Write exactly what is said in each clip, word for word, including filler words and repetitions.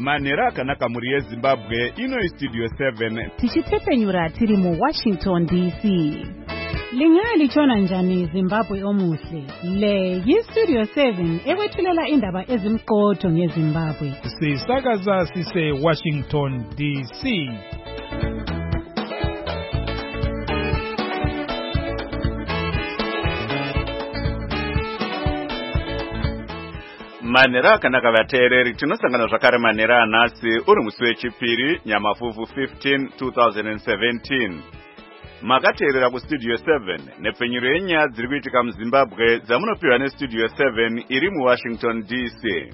Manera akanaka muri yeZimbabwe ino istudio seven. Tichitepenyura tiri mu Washington D C. Lingali chona njani Zimbabwe omuhle. Le yistudio seven ekwethulela indaba ezimqotho ngeZimbabwe. Sisakaza sise Washington D C. Manera akanaka vateereri tinosangana zvakare manera anhasi uri musi wechipiri nyamafuvhu fifteen twenty seventeen. Makateerera kustudio seven nepfenyuro yenyaya dziri kuitika muZimbabwe dzamunopiwa nestudio seven iri muWashington D C.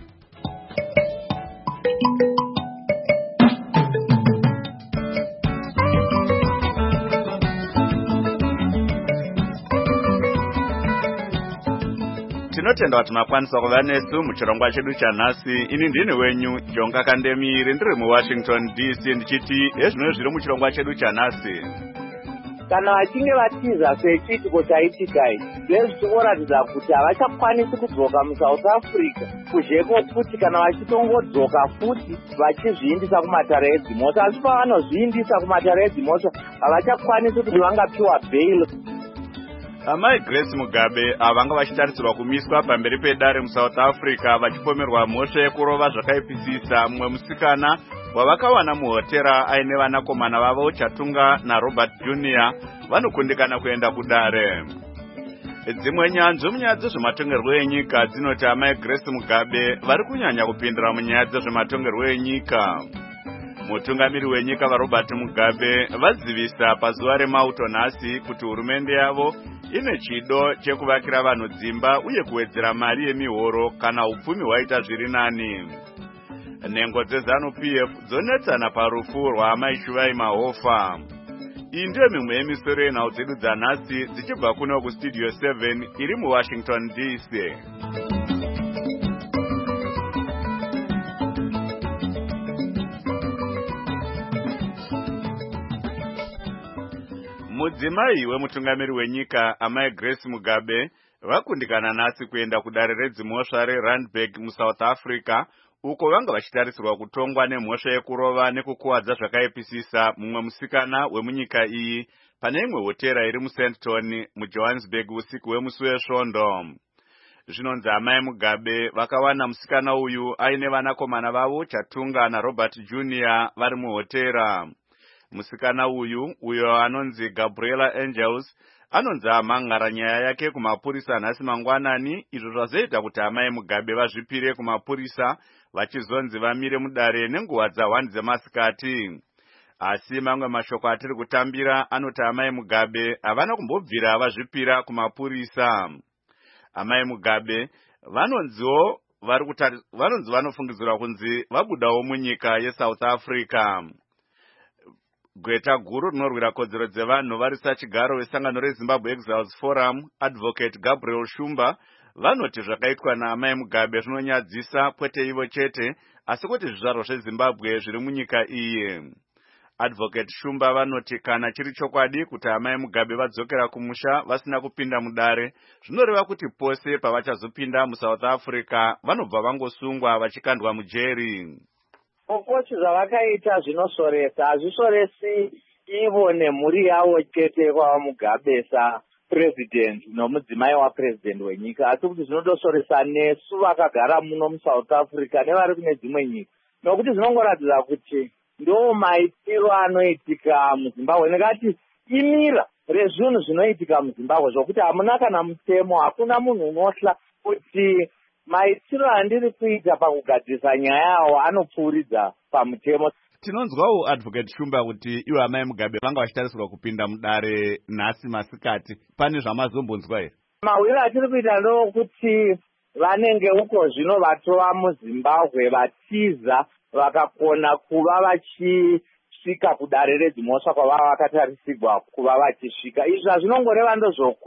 Tinotenda kuti makwanisa kuva nesu muchirongwa chedu chanhasi. Ini ndini wenyu Jonga Kandemiri ndiri muWashington D C ndichiti ezvino zviri muchirongwa chedu chanhasi. Kana vachinge vatiza sechiitiko chaitika ichi ndezvinoratidza kuti havachakwanisi kudzoka muSouth Africa kuzveko futi kana vachitongodzoka futi vachizviindisa kumatare edzimota, asi pavanozviindisa kumatare edzimota havachakwanisi kuti vangapiwa bail. Amai Grace Mugabe avanga vachitarisirwa kumiswa pamberi pedare muSouth Africa vachipomerwa mhosva yekurova zvakaipisisa mumwe musikana wavakawana muhotera aine vanakomana vavo Chatunga naRobert Junior vanokundikana kuenda kudare. Dzimwe nyanzvi munyaya dzezvematongerwo enyika dzinoti amai Grace Mugabe vari kunyanya kupindira munyaya dzezvematongerwo enyika. Mutungamiri wenyika vaRobert Mugabe vazivisa pazuva remauto nhasi kuti hurumende yavo ine chido chekuvakira vanhu dzimba uye kuwedzera mari yemihoro kana upfumi hwaita zviri nani. Nhengo dzeZanu P F dzonetsana parufu rwaamai Shuvai Mahofa. Iyi ndiyo mimwe yemisoro yenhau dzedu dzanhasi dzichibva kuno kustudio seven iri muWashington D C. Mudzimai wemutungamiri wenyika amai Grace Mugabe vakundikana nhasi kuenda kudare redzimhosva reRandburg muSouth Africa uko vanga vachitarisirwa kutongwa nemhosva yekurova nekukuwadza zvakaipisisa mumwe musikana wemunyika iyi pane imwe hotera iri muSandton muJohannesburg usiku wemusi wesvondo. Zvinonzi amai Mugabe vakawana musikana uyu aine vanakomana vavo Chatunga naRobert Junior vari muhotera. Musikana uyu uyo anonzi Gabriela Angels anonzi amhangara nyaya yake kumapurisa nhasi mangwanani, izvo zvazoita kuti amai Mugabe vazvipire kumapurisa vachizonzi vamire mudare nenguva dza one dzemasikati. Asi mamwe mashoko atiri kutambira anoti amai Mugabe havana kumbobvira vazvipira kumapurisa. Amai Mugabe vanonziwo vari kutari vanonzi vanofungidzirwa kunzi vabudawo munyika yeSouth Africa. Gweta guru rinorwira kodzero dzevanhu vari sachigaro wesangano reZimbabwe Exiles Forum, Advocate Gabriel Shumba, vanoti zvakaitwa naamai Mugabe zvinonyadzisa kwete ivo chete asi kuti zvizvarwa zveZimbabwe zviri munyika iyi. Advocate Shumba vanoti kana chiri chokwadi kuti amai Mugabe vadzokera kumusha vasina kupinda mudare, zvinoreva kuti pose pavachazopinda muSouth Africa vanobva vangosungwa vachikandwa mujeri. Kokochi zvavakaita zvinosoresa, hazvisoresi ivo nemhuri yavo chete kwava Mugabe sapresident nomudzimai wapresident wenyika, asi kuti zvinotosoresa nesu vakagara muno muSouth Africa nevari kune dzimwe nyika, nokuti zvinongoratidza kuti ndo maitiro anoitika muZimbabwe nekati imira rezvinhu zvinoitika muZimbabwe zvokuti hamuna kana mutemo, hakuna munhu unohla kuti maitiro andiri kuita pakugadzisa nyaya yawo anopfuuridza pamutemo. Tinonzwawo Advocate Shumba kuti iwo amai Mugabe vanga vachitarisirwa kupinda mudare nhasi masikati. Pane zvamazombonzwa here? Mahwiro atiri kuita ndokuti vanenge uko zvino vatova muZimbabwe vatiza vakakona kuva vachisvika kudare redzimhosva kwavava vakatarisirwa kuva vachisvika. Izvi zvinongoreva ndozvokuti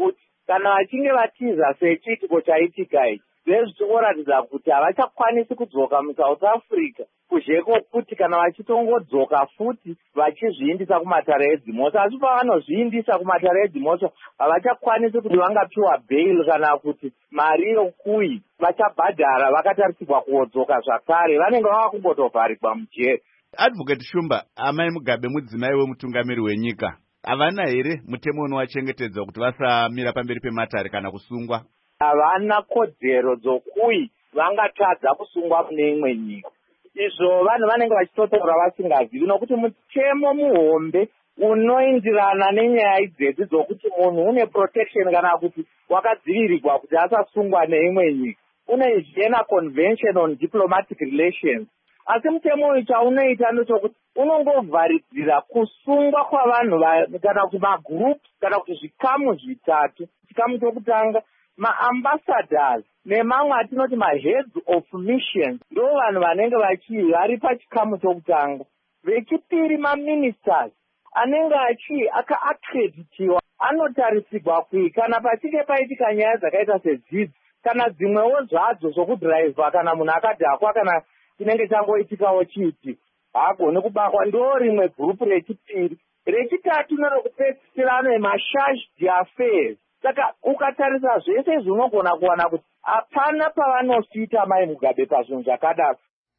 kana vachinge vatiza sechiitiko chaitika ichi zvezvichiongoratidza kuti havachakwanisi kudzoka musouth africa kuzheko kuti kana vachitongodzoka futi vachizviindisa kumatare edzimotso, asi pavanozviindisa kumatare edzimotso havachakwanisi kuti vangapiwa bail kana kuti mari yokui vachabhadhara vakatarisirwa kuodzoka zvakare, vanenge vava kungotovharigwa mujeri. Advocate Shumba, amai Mugabe mudzimai wemutungamiri wenyika, havana here mutemo unovachengetedza kuti vasamira pamberi pematare kana kusungwa? Havana kodzero dzokui vangatadza kusungwa mune imwe nyika. Izvo vanhu vanenge vachitotaura vasingazivi, nokuti mutemo muhombe unoindirana nenyaya idzedzi dzokuti munhu une protection kana kuti wakadzivirirwa kuti asasungwa neimwe nyika, une Vienna Convention on Diplomatic Relations. Asi mutemo uyu chaunoita ndechokuti unongovharidzira kusungwa kwavanhu kana kuti magroup kana kuti zvikamu zvitatu. Chikamu chokutanga maambassadors nemamwe atinoti maheads of missions ndo vanhu vanenge vachi vari pachikamu chokutanga. Vechipiri maministers anenge achi akaaccreditiwa anotarisirwa kui kana pachinge paitika nyaya dzakaita sedzidzi kana dzimwewo zvadzo zvokudhiraivha kana munhu akadhakwa kana chinenge changoitikawo chiiti haagoni kubakwa, ndo rimwe gurupu rechipiri. Rechitatu nerokupedzisira ano masharge d'affaires. Saka ukatarisa zvese zvinogona kuwana kuti hapana pavanosita mai Mugabe pazvinhu zvakadaro.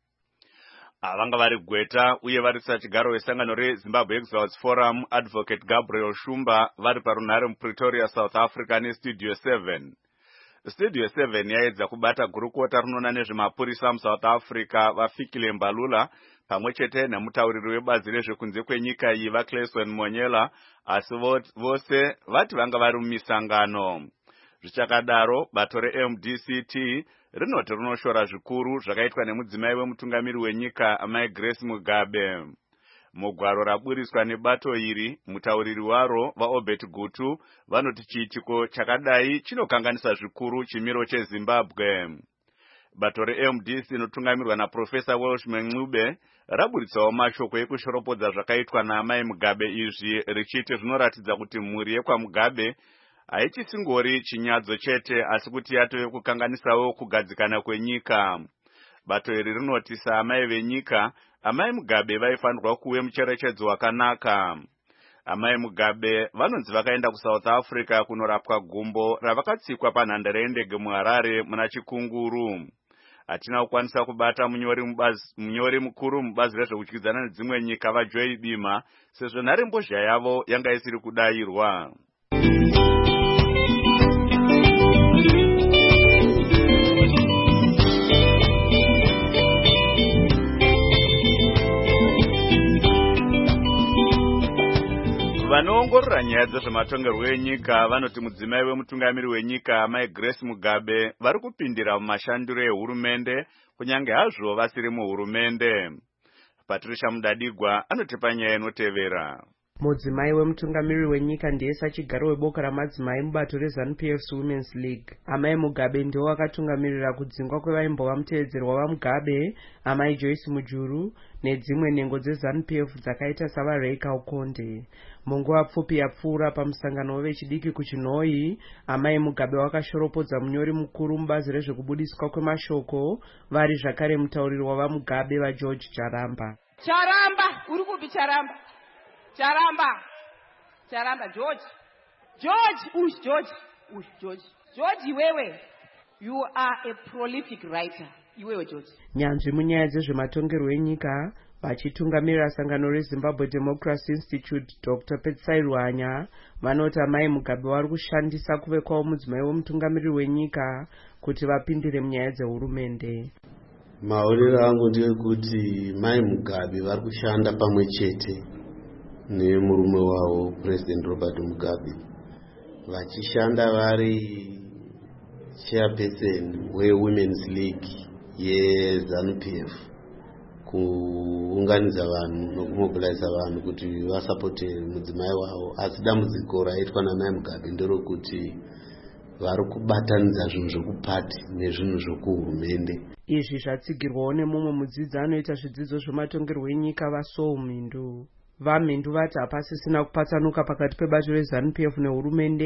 Vanga vari gweta uye vari sachigaro wesangano reZimbabwe Exiles Forum, Advocate Gabriel Shumba, vari parunhare muPretoria, South Africa neStudio seven. Studio seven yaedza kubata gurukota rinoona nezvemapurisa muSouth Africa vaFikile Mbalula pamwe chete nemutauriri webazi rezvekunze kwenyika iyi vaClayson Monyela, asi vose vati vanga vari mumisangano. Zvichakadaro, bato reM D C T rinoti rinoshora zvikuru zvakaitwa nemudzimai wemutungamiri wenyika amai Grace Mugabe. Mugwaro raburiswa nebato iri, mutauriri waro vaObert Gutu vanoti chiitiko chakadai chinokanganisa zvikuru chimiro cheZimbabwe. Bato reM D C inotungamirwa naProfesa Welshman Ncube raburitsawo mashoko ekushoropodza zvakaitwa naamai Mugabe izvi richiti zvinoratidza kuti mhuri yekwaMugabe haichisingori chinyadzo chete asi kuti yatove kukanganisawo kugadzikana kwenyika. Bato iri rinoti saamai venyika, amai Mugabe vaifanirwa kuve mucherechedzo wakanaka. Amai Mugabe vanonzi vakaenda kuSouth Africa kunorapwa gumbo ravakatsikwa panhandare yendege muHarare muna Chikunguru. Hatina kukwanisa kubata munyori mubazi munyori mukuru mubazi rezvekudyidzana nedzimwe nyika vaJoy Bima sezvo nharembozha yavo yanga isiri kudayirwa. Vanoongorora nyaya dzezvematongerwo enyika vanoti mudzimai wemutungamiri wenyika amai Grace Mugabe vari kupindira mumashandiro ehurumende kunyange hazvo vasiri muhurumende. Patricia Mudadigwa anotipa nyaya inotevera. Mudzimai wemutungamiri wenyika ndiye sachigaro weboka ramadzimai mubato reZANU P F's Women's League. Amai Mugabe ndiwo akatungamirira kudzingwa kwevaimbova muteedzerwa vaMugabe, amai Joyce Mujuru nedzimwe nhengo dzeZANU P F dzakaita savaRay Kaukonde. Munguva pfupi yapfuura pamusangano wevechidiki kuChinhoyi, amai Mugabe wakashoropodza munyori mukuru mubazi rezvekubudiswa kwemashoko vari zvakare mutauriri wavaMugabe vaGeorge Charamba. Charamba, uri kupi Charamba? Charamba, Charamba, George, George, ush, George, ush, George, George, iwewe, you are a prolific writer, iwewe George. Nyanzvi munyaya dzezvematongerwo enyika vachitungamirira sangano reZimbabwe Democracy Institute Doctor Petsai Ruhanya vanoti amai Mugabe vari kushandisa kuve kwavo mudzimai wemutungamiriri wenyika kuti vapindire munyaya dzehurumende. Maonero angu ndeyekuti mai Mugabe vari kushanda pamwe chete nemurume wavo President Robert Mugabe vachishanda vari chairperson weWomen's League yeZANU P F kuunganidza vanhu nokumobiliza vanhu kuti vasapote mudzimai wavo. Asi dambudziko raitwa namai Mugabe nderokuti vari kubatanidza zvinhu zvekupati nezvinhu zvekuhurumende. Izvi zvatsigirwawo nemumwe mudzidzi anoita zvidzidzo zvematongerwo enyika vaSoul Mhindu. VaMhindu vati hapasisina kupatsanuka pakati pebato reZANU P F nehurumende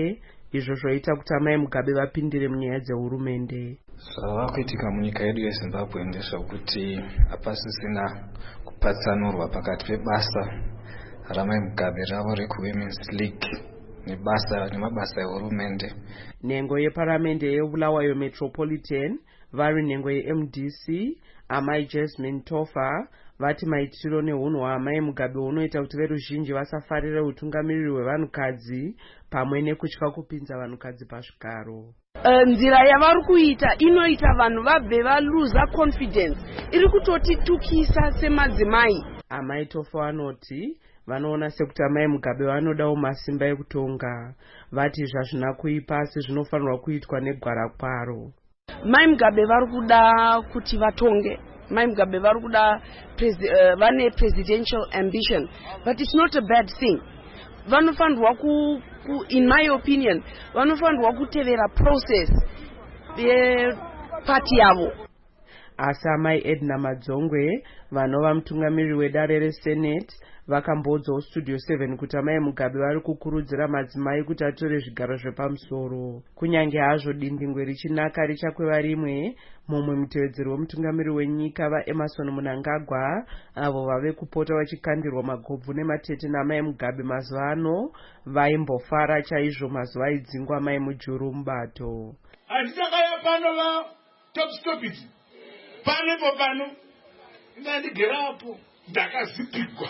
izvo zvoita kuti amai Mugabe vapindire munyaya dzehurumende. Zvavakuitika munyika yedu yeZimbabwe ndezvokuti hapasisina kupatsanurwa pakati pebasa ramai Mugabe ravo reku-Women's League nebasa nemabasa ehurumende. Nhengo yeparamende yeBulawayo Metropolitan vari nhengo ye-M D C amai Jasmine Tofa vati maitiro neunhu hwaamai Mugabe unoita kuti veruzhinji vasafarire utungamiriri hwevanhukadzi pamwe nekutya kupinza vanhukadzi pazvigaro. Nzira yavari kuita inoita vanhu vabve valuza confidence, iri kutotitukisa semadzimai. Amai Tofa vanoti vanoona sekuti amai Mugabe vanodawo masimba ekutonga, vati zvazvina kuipa asi zvinofanirwa kuitwa negwara kwaro. Mai Mugabe vari kuda kuti vatonge. Mai Mugabe vari kuda uh, vane presidential ambition, but it's not a bad thing. Vanofanirwa ku, ku in my opinion vanofanirwa kutevera process yeparty yavo. Asi amai Edna Madzongwe vanova mutungamiriri wedare reSenate vakamboudzawo Studio seven kuti amai Mugabe vari kukurudzira madzimai kuti atore zvigaro zvepamusoro. Kunyange hazvo dindingwe richinaka richakweva rimwe, mumwe mutevedzeri wemutungamiriri wenyika vaEmerson Mnangagwa avo vave kupota vachikandirwa magobvu nematete namai Mugabe mazuva ano vaimbofara chaizvo mazuva aidzingwa amai Mujuru mubato. Handisakaya pano va top stop it. Panepo pano ndandigerapo ndakazipigwa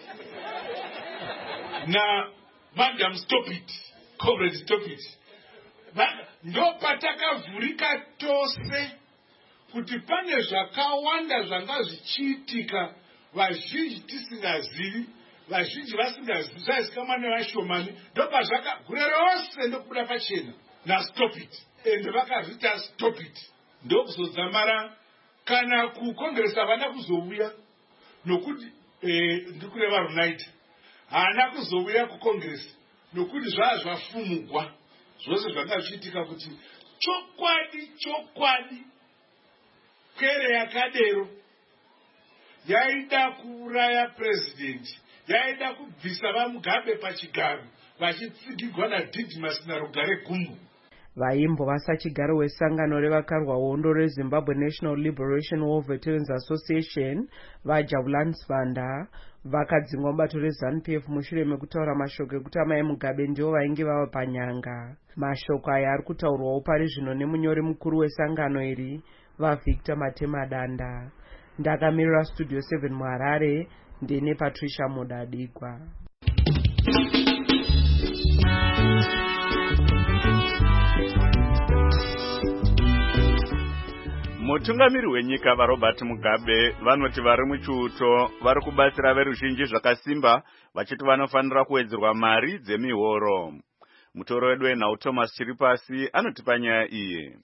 na Madam Stop It, Comrade Stop It. Ndo patakavhurika tose kuti pane zvakawanda zvanga zvichiitika vazhinji tisingazivi, vazhinji vasingazivi zvaizikamwa nevashomani, ndo pazvakagure rose ndokubuda pachena na Stop It, ende vakazvita Stop It. Ndo kuzodzamara kana kukongresa havana kuzouya nokuti eh, ndikureva runaita haana kuzouya kukongresa nokuti zvaa zvafumugwa zvose zvanga zvichiitika kuti chokwadi chokwadi kwere yakadero yaida kuuraya president, yaida kubvisa vaMugabe pachigaro vachitsigirwa naDidmus naRugare Gumbo. Vaimbo vasachigaro wesangano revakarwa hondo reZimbabwe National Liberation War Veterans Association vaJabulani Sibanda vakadzingwa mubato reZANU P F mushure mekutaura mashoko ekuti amai Mugabe ndivo vainge vava panyanga. Mashoko aya ari kutaurwawo pari zvino nemunyori mukuru wesangano iri vaVictor Matemadanda. Ndakamirira Studio seven muHarare ndine Patricia Mudadigwa. Mutungamiri wenyika vaRobert Mugabe vanoti vari muchiuto vari kubatsira veruzhinji zvakasimba vachiti vanofanira kuwedzerwa mari dzemihoro. Mutoro wedu wenhau Thomas Chiripasi anotipa nyaya iyi.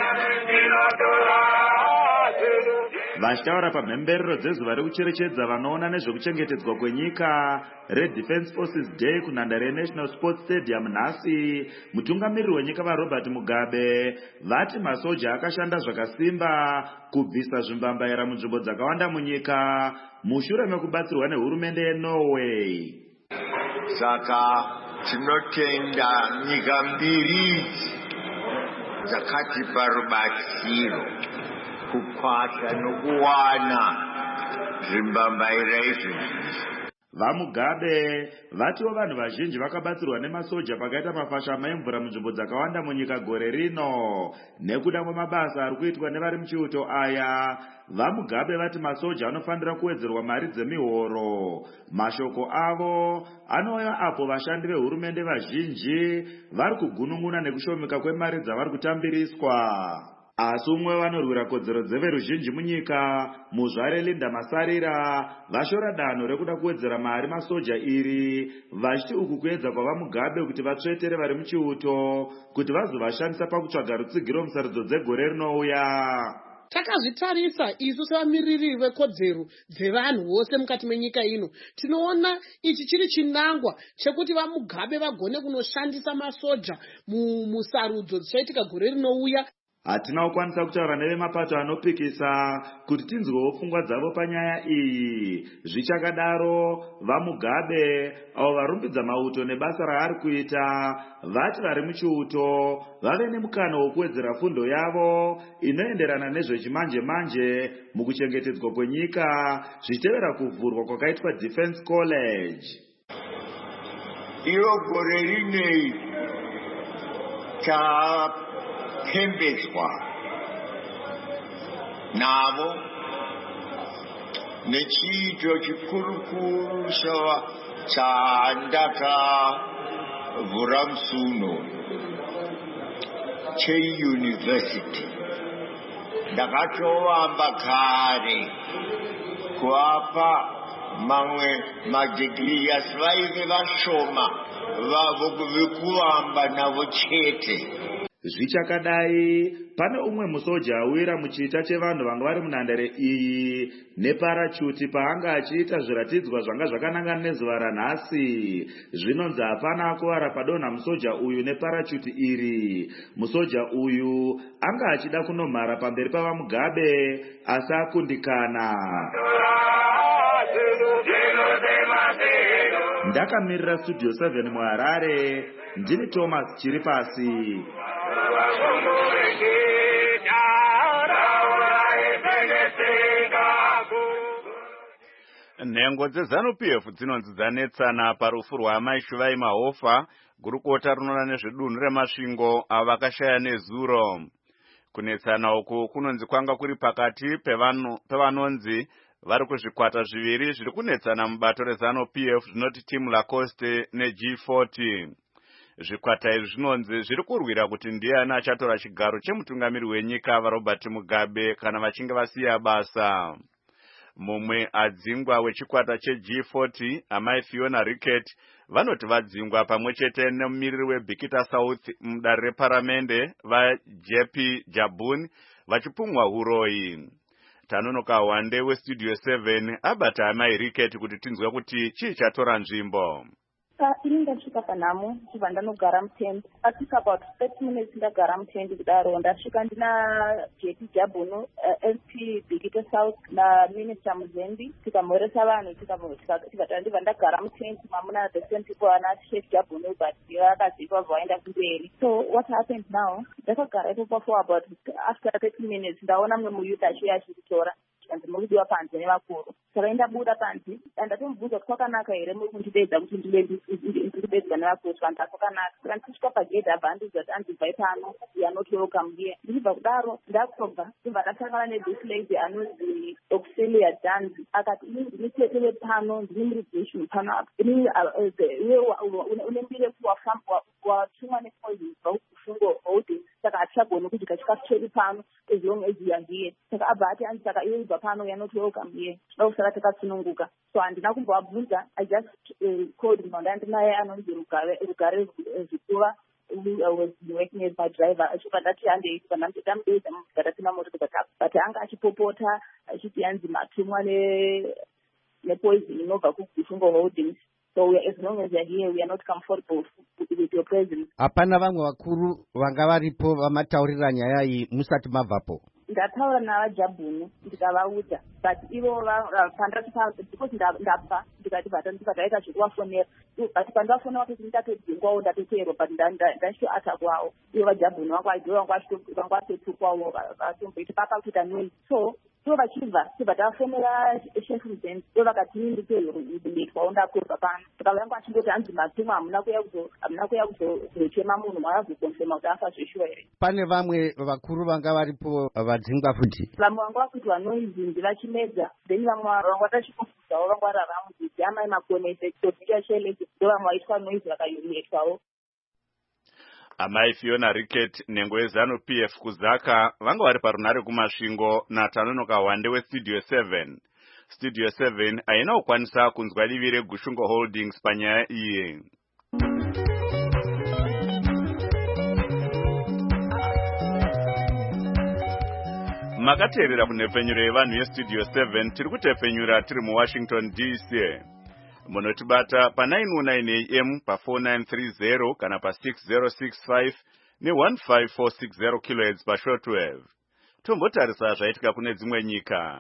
Vachitaura pamhemberero dzezuva rekucherechedza vanoona nezvekuchengetedzwa kwenyika reDefence Forces Day kunhandare yeNational Sports Stadium nhasi, mutungamiriri wenyika vaRobert Mugabe vati masoja akashanda zvakasimba kubvisa zvimbambaira munzvimbo dzakawanda munyika mushure mekubatsirwa nehurumende yeNorway. Saka tinotenda nyika mbiri dzakatipa rubatsiro kukwata nokuwana zvimbambaira izvi. VaMugabe vatiwo vanhu vazhinji vakabatsirwa nemasoja pakaita mafashama emvura munzvimbo dzakawanda munyika gore rino nekuda kwemabasa ari kuitwa nevari muchiuto aya. VaMugabe vati masoja anofanira kuwedzerwa mari dzemihoro. Mashoko avo anouya apo vashandi vehurumende vazhinji vari kugunun'una nekushomeka kwemari dzavari kutambiriswa. Asi umwe vanorwira kodzero dzeveruzhinji munyika muzvare Linda Masarira vashora danho rekuda kuwedzera mari masoja iri vachiti uku kuedza kwavaMugabe kuti vatsvetere vari muchiuto kuti vazovashandisa pakutsvaga rutsigiro musarudzo dzegore rinouya. Takazvitarisa isu sevamiririri vekodzero dzevanhu vose mukati menyika ino, tinoona ichi chiri chinangwa chekuti vaMugabe vagone kunoshandisa masoja musarudzo dzichaitika gore rinouya. hatina kukwanisa kutaura nevemapato anopikisa kuti tinzwewo pfungwa dzavo panyaya iyi. Zvichakadaro, vaMugabe avo varumbidza mauto nebasa raari kuita vati vari muchiuto vave nemukana wokuwedzera fundo yavo inoenderana nezvechimanje manje mukuchengetedzwa kwenyika zvichitevera kuvhurwa kwakaitwa Defense College. Iro gore rinei tapembedzwa navo nechiito chikurukuru chandakavhura musuno cheuniversity. Ndakatovamba kare kuvapa mamwe madigiri asi vaive vashoma vavo vekuvamba navo chete. Zvichakadai, pane umwe musoja awira muchiita chevanhu vanga vari munhandare iyi neparachuti paanga achiita zviratidzwa zvanga zvakanangana nezuva ranhasi. Zvinonzi hapana akuvara padonha musoja uyu neparachuti iri. Musoja uyu anga achida kunomhara pamberi pavaMugabe asi akundikana. Ndakamirira Studio seven muHarare, ndini Thomas Chiripasi. Nhengo dzeZANU-P F dzinonzi dzanetsana parufu rwaamai Shuvai Mahofa, gurukota rinoona nezvedunhu remasvingo avo vakashaya nezuro. Kunetsana uku kunonzi kwanga kuri pakati pevanonzi vari kuzvikwata zviviri zviri kunetsana mubato reZANU-P F zvinoti Team Lacoste neG forty. Zvikwata izvi zvinonzi zviri kurwira kuti ndiani achatora chigaro chemutungamiri wenyika vaRobert Mugabe kana vachinge vasiya basa. Mumwe adzingwa wechikwata cheG forty, amai Fiona Rickett, vanoti vadzingwa pamwe chete nemumiriri weBikita South mudare reparamende vaJ P Jabun vachipumwa huroyi. Tanonoka Wande weStudio seven abata amai Rickett kuti tinzwe kuti chii chatora nzvimbo. Ini ndasvika panhamo chibva ndanogara mutendi. Asvika about thirty minutes ndagara mutendi kudaro ndasvika ndina J P Jabunu, S P Bikita South naMinister Muzembi, tikamhoresa vanhu tikabva ndibva ndagara mutendi mamuna the same people ana Chef Jabunu but vakazika vaenda kumberi. So what happened now? Ndakagara ipopo for about after thirty minutes ndaona mumwe muyouth achiuya achiritora and murudiwa panze nevakuru. Saka ndabuda panze ndatomubvunza kuti kwakanaka here muri kundibedza kuti ndibedzwa nevakuru vantu kwakanaka. Saka ndichisvika pagedhi abva andiudza kuti andibvai pano, you are not welcome here. Ndichibva kudaro ndakobva ndibva ndasangana ne-this lady anonzi Auxilia Danzi akati ini ndini teteve pano ndine murigation pano apa ini une mbiri watumwa nepoison vakufungo holding saka hatichagoni kudya chikafu chedu pano as long as you are here. Saka abva ati andi saka iwe ibva pano, you are not welcome here. Toda kusara takatsununguka. So handina kumbovabvunza, I just uh, called mhondandi naye anonzi Rugare Zikuva who was working as my driver. Achibva ndati handei ndamudedza mugara tina motokari but anga achipopota achiti yanzi matumwa nepoison inobva kuGufungo Holdings. So we are, as long as you are here, we are not comfortable with your presence. Hapana vamwe vakuru vanga varipo vamataurira nyaya iyi musati mabvapo? Ndataura navaJabhunu ndikavaudza but ivo pandati because ndabva ndikati ndikataita zvekuvafonera but pandafonera kuti ndatodzingawo ndatoteerwa but ndachitoata kwavo ivo vaJabhunu vangwa vatotukwawo vatomboiti papa kuita nwei. So ivo vachibva tibva tafonera Chef Muzembi ivo vakati nditoitwawo ndakurwa pano. Saka vanga vachingoti hanzi matumwa hamuna kuya kuzochema munhu mavazokonsema kuti afa zveshuwa here. Pane vamwe vakuru vanga varipo vadzingwa futi? Vamwe vanga vakuitwa noizinzi vachimedza then vamwe vanga vatachikufudzawo vanga vararamudzi amai makonese toziya chelezi ndo vamwe vaitwa noizi vakayumietwawo. Amai Fiona Rickett, nhengo yeZANU-P F kuzaka vanga vari parunhare kumasvingo naTanonoka Wande weStudio seven. Studio seven haina kukwanisa kunzwa divi reGufungo Holdings panyaya iyi. Makateerera kunhepfenyuro yevanhu yeStudio seven tiri kutepfenyura tiri muWashington D C. Munotibata pa nine oh nine A M pa four nine three zero kana pa six zero six five ne fifteen four sixty kilohertz pashortwave. Tombotarisa zvaitika kune dzimwe nyika.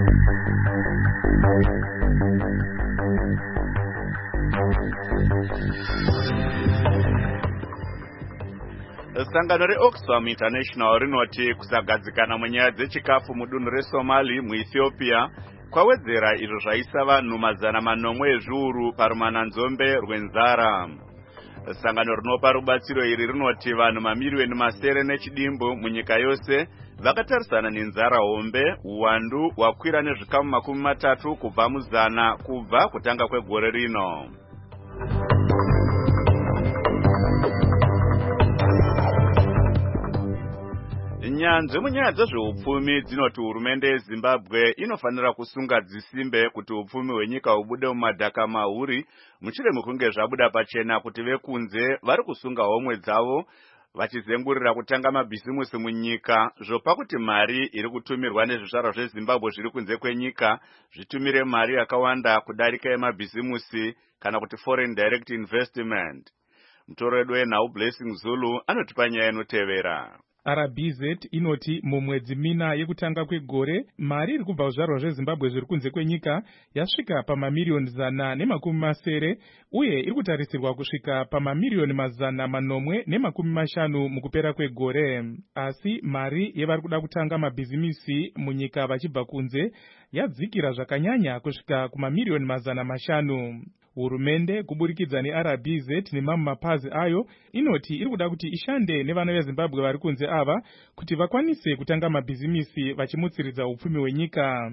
Sangano reOxfam International rinoti kusagadzikana munyaya dzechikafu mudunhu reSomali muEthiopia kwawedzera izvo zvaisa vanhu mazana manomwe ezviuru parumananzombe rwenzara. Sangano rinopa rubatsiro iri rinoti vanhu mamiriyoni masere nechidimbu munyika yose vakatarisana nenzara hombe, uwandu hwakwira nezvikamu makumi matatu kubva muzana kubva kutanga kwegore rino. Nyanzvi munyaya dzezveupfumi dzinoti hurumende yeZimbabwe inofanira kusunga dzisimbe kuti upfumi hwenyika hubude mumadhaka mahuri mushure mekunge zvabuda pachena kuti vekunze vari kusunga homwe dzavo vachizengurira kutanga mabhizimusi munyika zvopa kuti mari iri kutumirwa nezvizvarwa zveZimbabwe zviri kunze kwenyika zvitumire mari yakawanda kudarika yemabhizimusi kana kuti foreign direct investment. Mutoredo wenhau Blessing Zulu anotipa nyaya inotevera. R B Z inoti mumwedzi mina yekutanga kwegore mari iri kubva kuzvarwa zveZimbabwe zviri kunze kwenyika yasvika pamamiliyoni zana nemakumi masere uye iri kutarisirwa kusvika pamamiliyoni mazana manomwe nemakumi mashanu mukupera kwegore. Asi mari yevari kuda kutanga mabhizimisi munyika vachibva kunze yadzikira zvakanyanya kusvika kumamiliyoni mazana mashanu. Hurumende kuburikidza neR B Z nemamwe mapazi ayo inoti iri kuda kuti ishande nevana veZimbabwe vari kunze ava kuti vakwanise kutanga mabhizimisi vachimutsiridza upfumi hwenyika.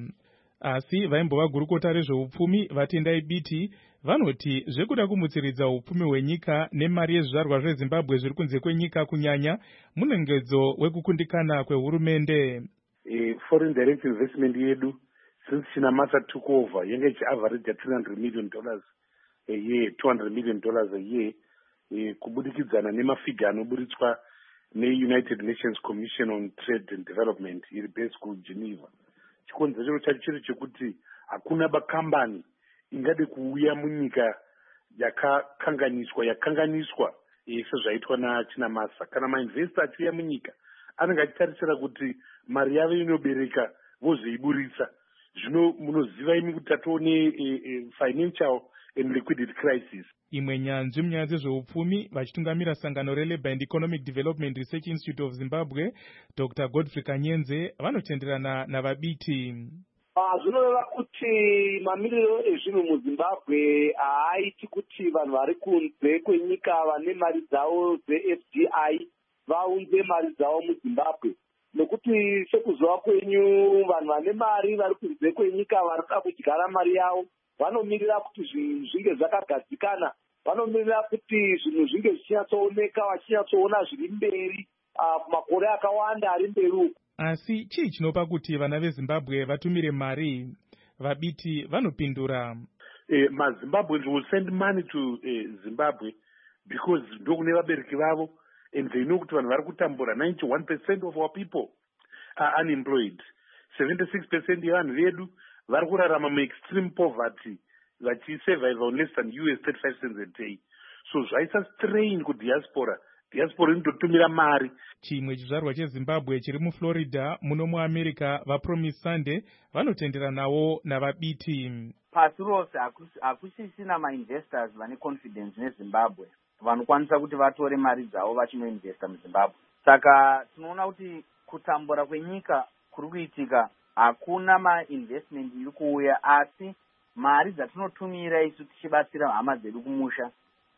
Asi vaimbova gurukota rezveupfumi vatendai biti vanoti zvekuda kumutsiridza upfumi hwenyika nemari yezvizvarwa zveZimbabwe zviri kunze kwenyika kunyanya munengedzo wekukundikana kwehurumende. E, foreign direct investment yedu since Chinamasa took over yenge ichiaverage three hundred million dollars a year, two hundred million dollars a year, e, kubudikidzana nemafiga anoburitswa ne-United Nations Commission on Trade and Development iri based kuGeneva. Chikonzero chacho chiri chekuti hakuna bakambani ingade kuuya munyika yakakanganiswa yakanganiswa e, sezvaitwa naChinamasa. Kana mainvesta achiuya munyika anenge achitarisira kuti mari yavo inobereka vozoiburitsa. Zvino munoziva imi kuti tatone e, e, financial and liquidity crisis. Imwe nyanzvi munyaya dzezveupfumi vachitungamira sangano reLabour and Economic Development Research Institute of Zimbabwe Doctor Godfrey Kanyenze vanotenderana navabiti. Zvinoreva kuti mamiriro ezvinhu muZimbabwe haaiti kuti vanhu vari kunze kwenyika vane mari dzavo dze-F D I vaunze mari dzavo muZimbabwe. Nokuti sekuzova kwenyu vanhu vane mari vari kunze kwenyika vari kuda kudyara mari yavo vanomirira kuti zvinhu zvinge zvakagadzikana, vanomirira kuti zvinhu zvinge zvichinyatsooneka vachinyatsoona zviri mberi makore akawanda ari mberi uku. Asi chii chinopa kuti vana veZimbabwe vatumire mari? Vabiti vanopindura. Eh, maZimbabweans will send money to uh, Zimbabwe because ndokune vabereki vavo and they know kuti vanhu vari kutambura. ninety-one percent of our people are unemployed. seventy-six percent yevanhu vedu vari kurarama mu-extreme poverty vachisurvive on less than U S thirty-five cents a day. So zvaisa strain kudiaspora. Diaspora inototumira mari. Chimwe chizvarwa cheZimbabwe chiri muFlorida muno muAmerica vaPromise Sunday vanotendera nawo navabiti. Pasi rose hakusisina mainvestors vane confidence neZimbabwe vanokwanisa kuti vatore mari dzavo vachinoinvesta muZimbabwe. Saka tinoona kuti kutambura kwenyika kuri kuitika, hakuna mainvestment iri kuuya, asi mari dzatinotumira isu tichibatsira hama dzedu kumusha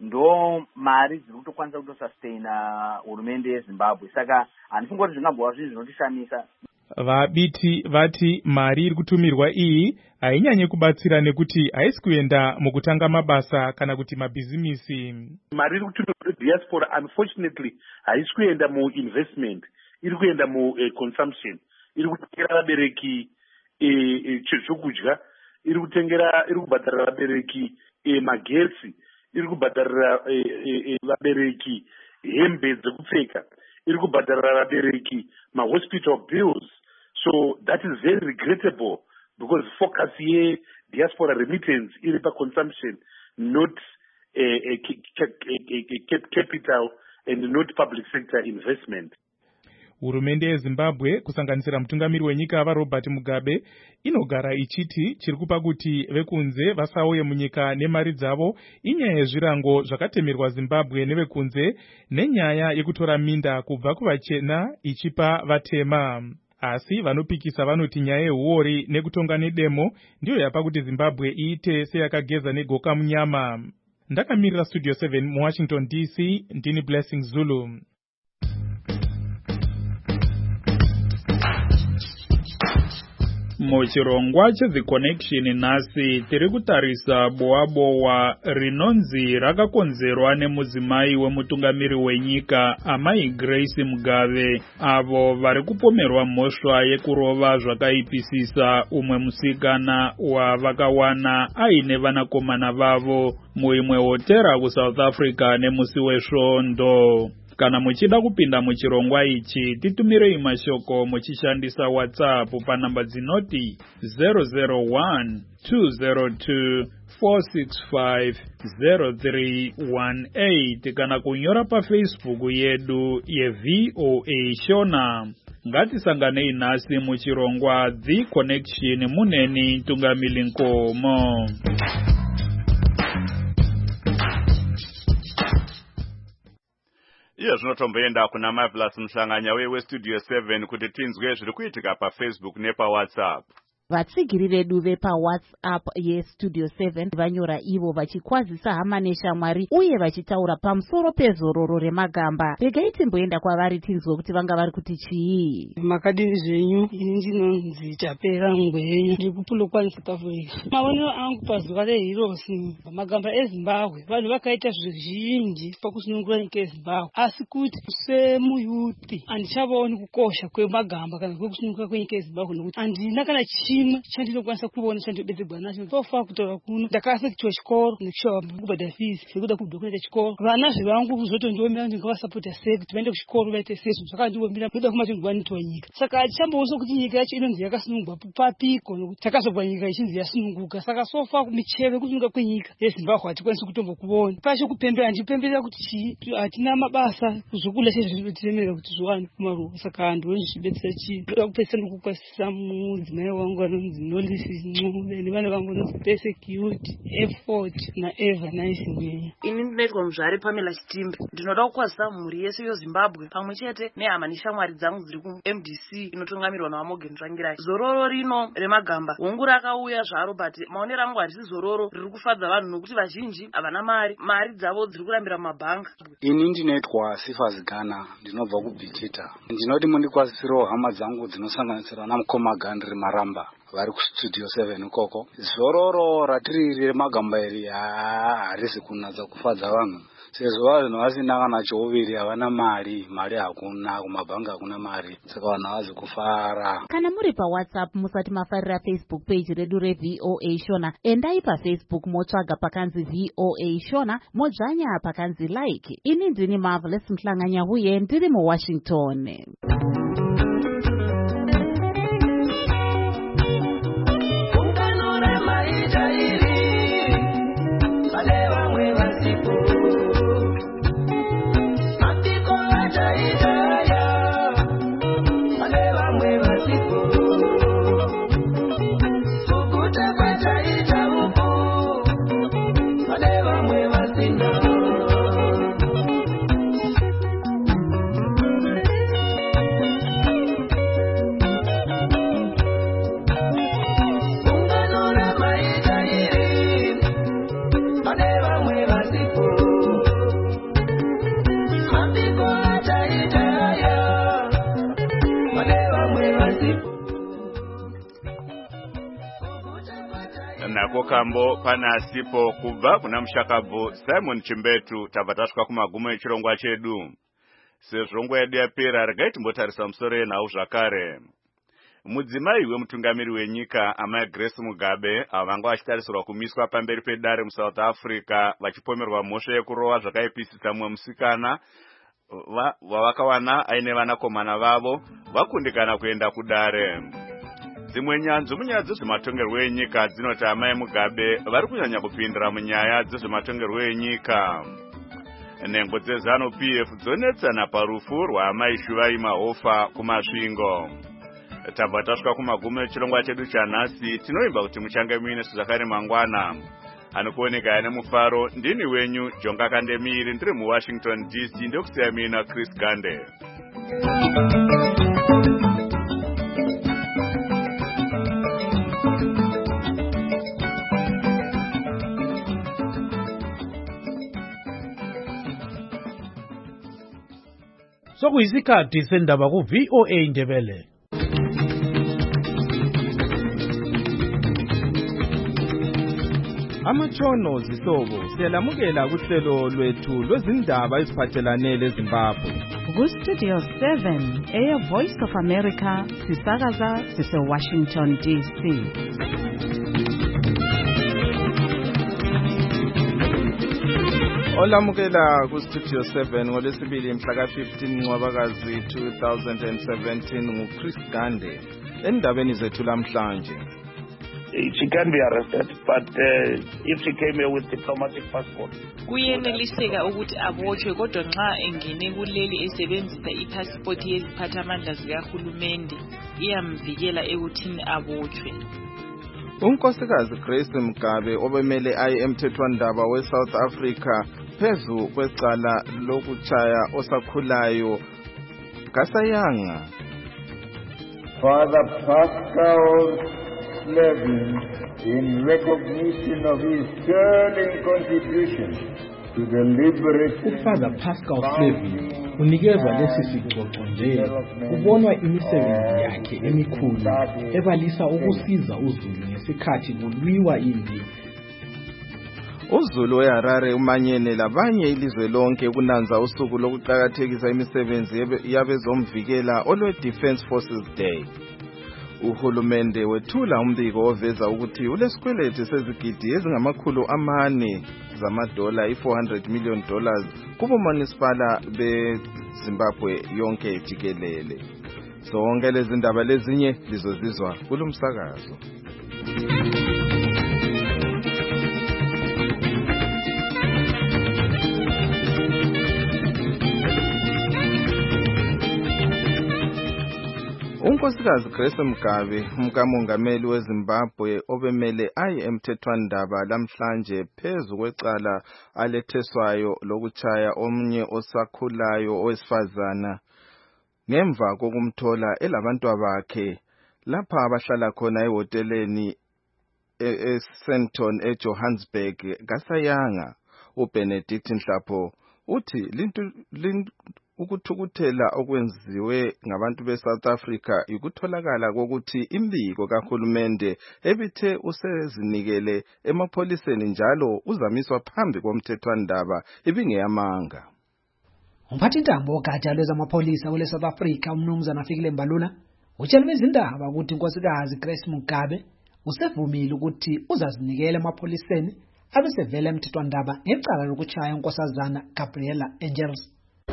ndo mari dziri kutokwanisa kutosustaina hurumende yeZimbabwe. Saka handifungoti zvingambova zvinhu zvinotishamisa. Vabiti vati mari iri kutumirwa iyi hainyanye kubatsira nekuti haisi kuenda mukutanga mabasa kana kuti mabhizimisi. Mari iri kutumirwa diaspora unfortunately haisi kuenda muinvestment, iri kuenda muconsumption. Iri kutengera vabereki zvokudya, iri kutengera iri kubhadharira vabereki magetsi, iri kubhadharira vabereki hembe dzekupfeka, iri kubhadharira vabereki mahospital bills. So that is very regrettable because focus ye diaspora remittance iri pa consumption, not a, a, a, a capital and not public sector investment. Hurumende yeZimbabwe kusanganisira mutungamiri wenyika vaRobert Mugabe inogara ichiti chiri kupa kuti vekunze vasauye munyika nemari dzavo inyaya yezvirango zvakatemerwa Zimbabwe nevekunze nenyaya yekutora minda kubva kuvachena ichipa vatema. Asi vanopikisa vanoti nyaya yehuori nekutonga nedemo ndiyo yapa kuti Zimbabwe iite seyakageza negoka munyama. Ndakamirira Studio seven muWashington D C, ndini Blessing Zulu. Muchirongwa cheThe Connection nhasi tiri kutarisa boabowa rinonzi rakakonzerwa nemudzimai wemutungamiri wenyika amai Grace Mugabe, avo vari kupomerwa mhosva yekurova zvakaipisisa umwe musikana wavakawana aine vanakomana vavo muimwe hotera kuSouth Africa nemusi wesvondo. Kana muchida kupinda muchirongwa ichi titumirei mashoko muchishandisa WhatsApp panamba dzinoti zero zero one two zero two four six five zero three one eight kana kunyora paFacebook yedu yeV O A Shona. Ngatisanganei nhasi muchirongwa The Connection muneni Tungamili Nkomo. Iyo zvinotomboenda kuna Marvelous Mhlanganya weStudio seven kuti tinzwe zviri kuitika paFacebook nepa WhatsApp. Vatsigiri vedu vepaWhatsApp yeStudio seven vanyora ivo vachikwazisa hama neshamwari uye vachitaura pamusoro pezororo remagamba. Regai timboenda kwavari tinzwe kuti vanga vari kuti chii. Makadini zvenyu ini ndinonzi Tapera Ngwenyu ndiri kuPolokwane South Africa. Maonero angu pazuva reHirosi magamba eZimbabwe vanhu vakaita zvizhinji pakusunungura nyika yeZimbabwe, asi kuti semuyuti handichavaoni kukosha kwemagamba kana kwekusunungura kwenyika yeZimbabwe nokuti handina kana chimwe chandinokwanisa kuona chandinodetserwa nacho. Tofa kutaura kuno ndakafekitwa chikoro nekushava kubhadhara fees zvekuda kubva kuenda chikoro. Vana zvevangu kuzotondiomera kuti ngavasapota sei kuti vaende kuchikoro vaite sezvo zvakandiomera ndoda kumatongo vanitwa nyika. Saka hatichamboosa kuti nyika yacho inonzi yakasunungwa papiko nokuti takazobva nyika ichinzi yasununguka. Saka sofa michero kusununguka kwenyika yeZimbabwe hatikwanisi kutombo kuona. Pacho kupembera handipemberera kuti chii hatina mabasa kuzokula chezvinotiremerera kuti zviwane kumaruwa. Saka handoni zvichibetsera chii. Ndoda kupedzisa nokukwasisa mudzimai wangu anonzi Nolisi Ncube nevana vangu vanonzi Persecute, Effort naEva Nice Ngwenya. Ini ndinoitwa muzvare Pamela Chitimbe. Ndinoda kukwazisa mhuri yese yeZimbabwe pamwe chete nehama neshamwari dzangu dziri kuM D C inotungamirwa naMorgan Tsvangirai. Zororo rino remagamba hongu rakauya zvaro but maonero angu harisi zororo riri kufadza vanhu nokuti vazhinji havana mari, mari dzavo dziri kurambira mumabhanga. Ini ndinoitwa Sifas Ghana, ndinobva kuBhitita. Ndinoti mundikwazisirewo hama dzangu dzinosanganisira namukoma Gandri Maramba vari kuStudio seven ukoko. Zororo ratiri remagamba iri harisi kunatsa kufadza vanhu sezvo vanhu vasina kana chouviri havana mari, mari hakuna, kumabhanga hakuna mari, saka vanhu havazi kufara. Kana muri paWhatsApp musati mafarira Facebook page redu reV O A Shona, endai paFacebook motsvaga pakanzi V O A Shona, modzvanya pakanzi like. Ini ndini Marvelous Mhlanganya uye ndiri muWashington. Nako kambo pana sipo kubva kuna mushakabvu Simon Chimbetu tabva tasvika kumagumo echirongwa chedu. Sezvo yedu yapera regai timbotarisa musoro yenhau zvakare. Mudzimai wemutungamiri wenyika amai Grace Mugabe avanga vachitarisirwa kumiswa pamberi pedare muSouth Africa vachipomerwa mhosva yekurova zvakaipisisa mumwe musikana vavakawana aine vanakomana vavo vakundikana kuenda kudare. Dzimwe nyanzvi munyaya dzezvematongerwo enyika dzinoti amai Mugabe vari kunyanya kupindira munyaya dzezvematongerwo enyika. nhengo dzezanu P F dzonetsana parufu rwaamai Shuvai Mahofa kumasvingo. Tabva tasvika kumagumo echirongwa chedu chanhasi. Tinoimba kuti muchange muine zvakare mangwana. Anokuoneka ane mufaro ndini wenyu Jonga Kandemiri ndiri muWashington D C ndokusiya mina Chris Gande. Sokuyisikhathi sendaba ku V O A Ndebele. Amatshono zihlobo siyalamukela kuhlelo lwethu lwezindaba eziphathelane leZimbabwe. Ku Studio seven, Air Voice of America, sisakaza sise Washington D C. Olamukela ku Studio seven ngolesibili mhla ka fifteen Ncwabakazi two thousand seventeen nguChris Gande. Endabeni zethu lamhlanje. She can be arrested, but uh, if she came here with diplomatic passport. Kuyeneliseka ukuthi abotshwe kodwa nxa engene kuleli esebenzisa ipassport yeziphathamandla zikahulumende iyamvikela ekuthini abotshwe. Unkosikazi Grace Mugabe obemele aye emthethwandaba we-South Africa phezu kwecala lokutshaya osakhulayo Gasayanga. Father Pascal Slevin, in recognition of his sterling contribution to the liberation. Father Pascal Slevin unikezwa lesi sixoxo nje ubonwa imisebenzi yakhe emikhulu ebalisa ukusiza uZulu ngesikhathi kulwiwa impi. uZulu weHarare umanyene labanye ilizwe lonke kunanza usuku lokuqhakathekisa imisebenzi yabezomvikela olwe Defence Forces Day. Uhulumende wethula umbiko oveza ukuthi ulesikweleti sezigidi ezingamakhulu amane zamadola i-four hundred million dollars kubo municipala beZimbabwe yonke jikelele. Zonke lezi ndaba lezinye lizozizwa kulumsakazo. Unkosikazi Grace Mugabe, umkamongameli weZimbabwe obemele aye emthethwandaba lamhlanje phezu kwecala aletheswayo lokutshaya omnye osakhulayo owesifazana ngemva kokumthola elabantu bakhe lapha abahlala khona ehoteleni eSenton eJohannesburg. Gasayanga uBenedict Nhlapho uthi lintu ukuthukuthela okwenziwe ngabantu beSouth Africa ukutholakala kokuthi imbiko kahulumende ebithe usezinikele emapholiseni njalo uzamiswa phambi komthethwandaba ibingeyamanga. Umphathintambo ogatsha lwezamapholisa kule South Africa umnumzana Fikile Mbalula utshela izindaba ukuthi inkosikazi Grace Mugabe usevumile ukuthi uzazinikela emapholiseni abesevela emthethwandaba ngecala lokutshaya inkosazana Gabriella Angels.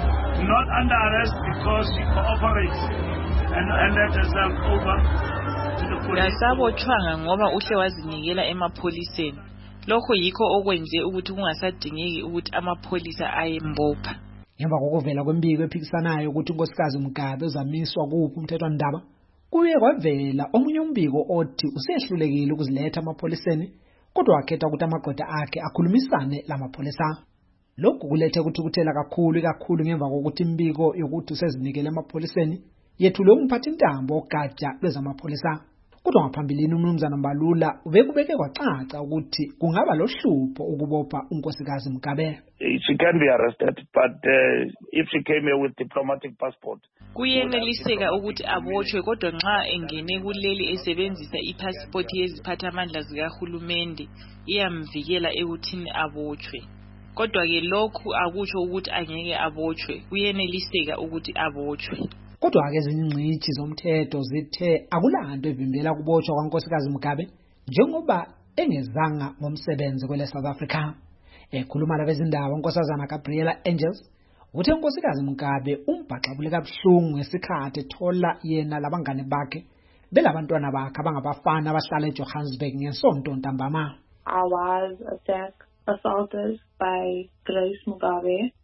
Not under arrest because she cooperates and handed herself over to the police. Yasabotshwanga ngoba uhle wazinikela emapholiseni. Lokho yikho okwenze ukuthi kungasadingeki ukuthi amapholisa ayembopha. Ngemva kokuvela kwembiko ephikisanayo ukuthi unkosikazi Mugabe uzamiswa kuphi umthethwandaba, kuye kwavela omunye umbiko othi usehlulekile ukuziletha amapholiseni kodwa wakhetha ukuthi amagqwetha akhe akhulumisane lamapholisa. Lokhu kulethe ukuthukuthela kakhulu kakhulu ngemva kokuthi imbiko yokuthi usezinikele emapholiseni yethule umphathintambo ogatsha lwezamapholisa. Kodwa ngaphambilini umnumzana Mbalula ubekubeke kwacaca ukuthi kungaba lohlupho ukubopha unkosikazi Mugabe. She can be arrested, but uh, if she came here with diplomatic passport. Kuyeneliseka ukuthi abotshwe kodwa nxa engene kuleli esebenzisa ipassport yeziphathamandla zikahulumende iyamvikela ekuthini abotshwe. Kodwa ke lokhu akutsho ukuthi angeke abotshwe, kuyeneliseka ukuthi abotshwe. Kodwa ke izingcithi zomthetho zithe akulanto evimbela kubotshwa kwankosikazi Mugabe njengoba engezanga ngomsebenzi kwele South Africa. Ekhuluma labezindaba unkosazana Gabriella Angels uthe unkosikazi Mugabe umbhaxabule kabuhlungu ngesikhathi ethola yena labangane bakhe belabantwana bakhe abangabafana abahlala eJohannesburg ngesonto ntambama. I was attacked, assaulted by Grace Mugabe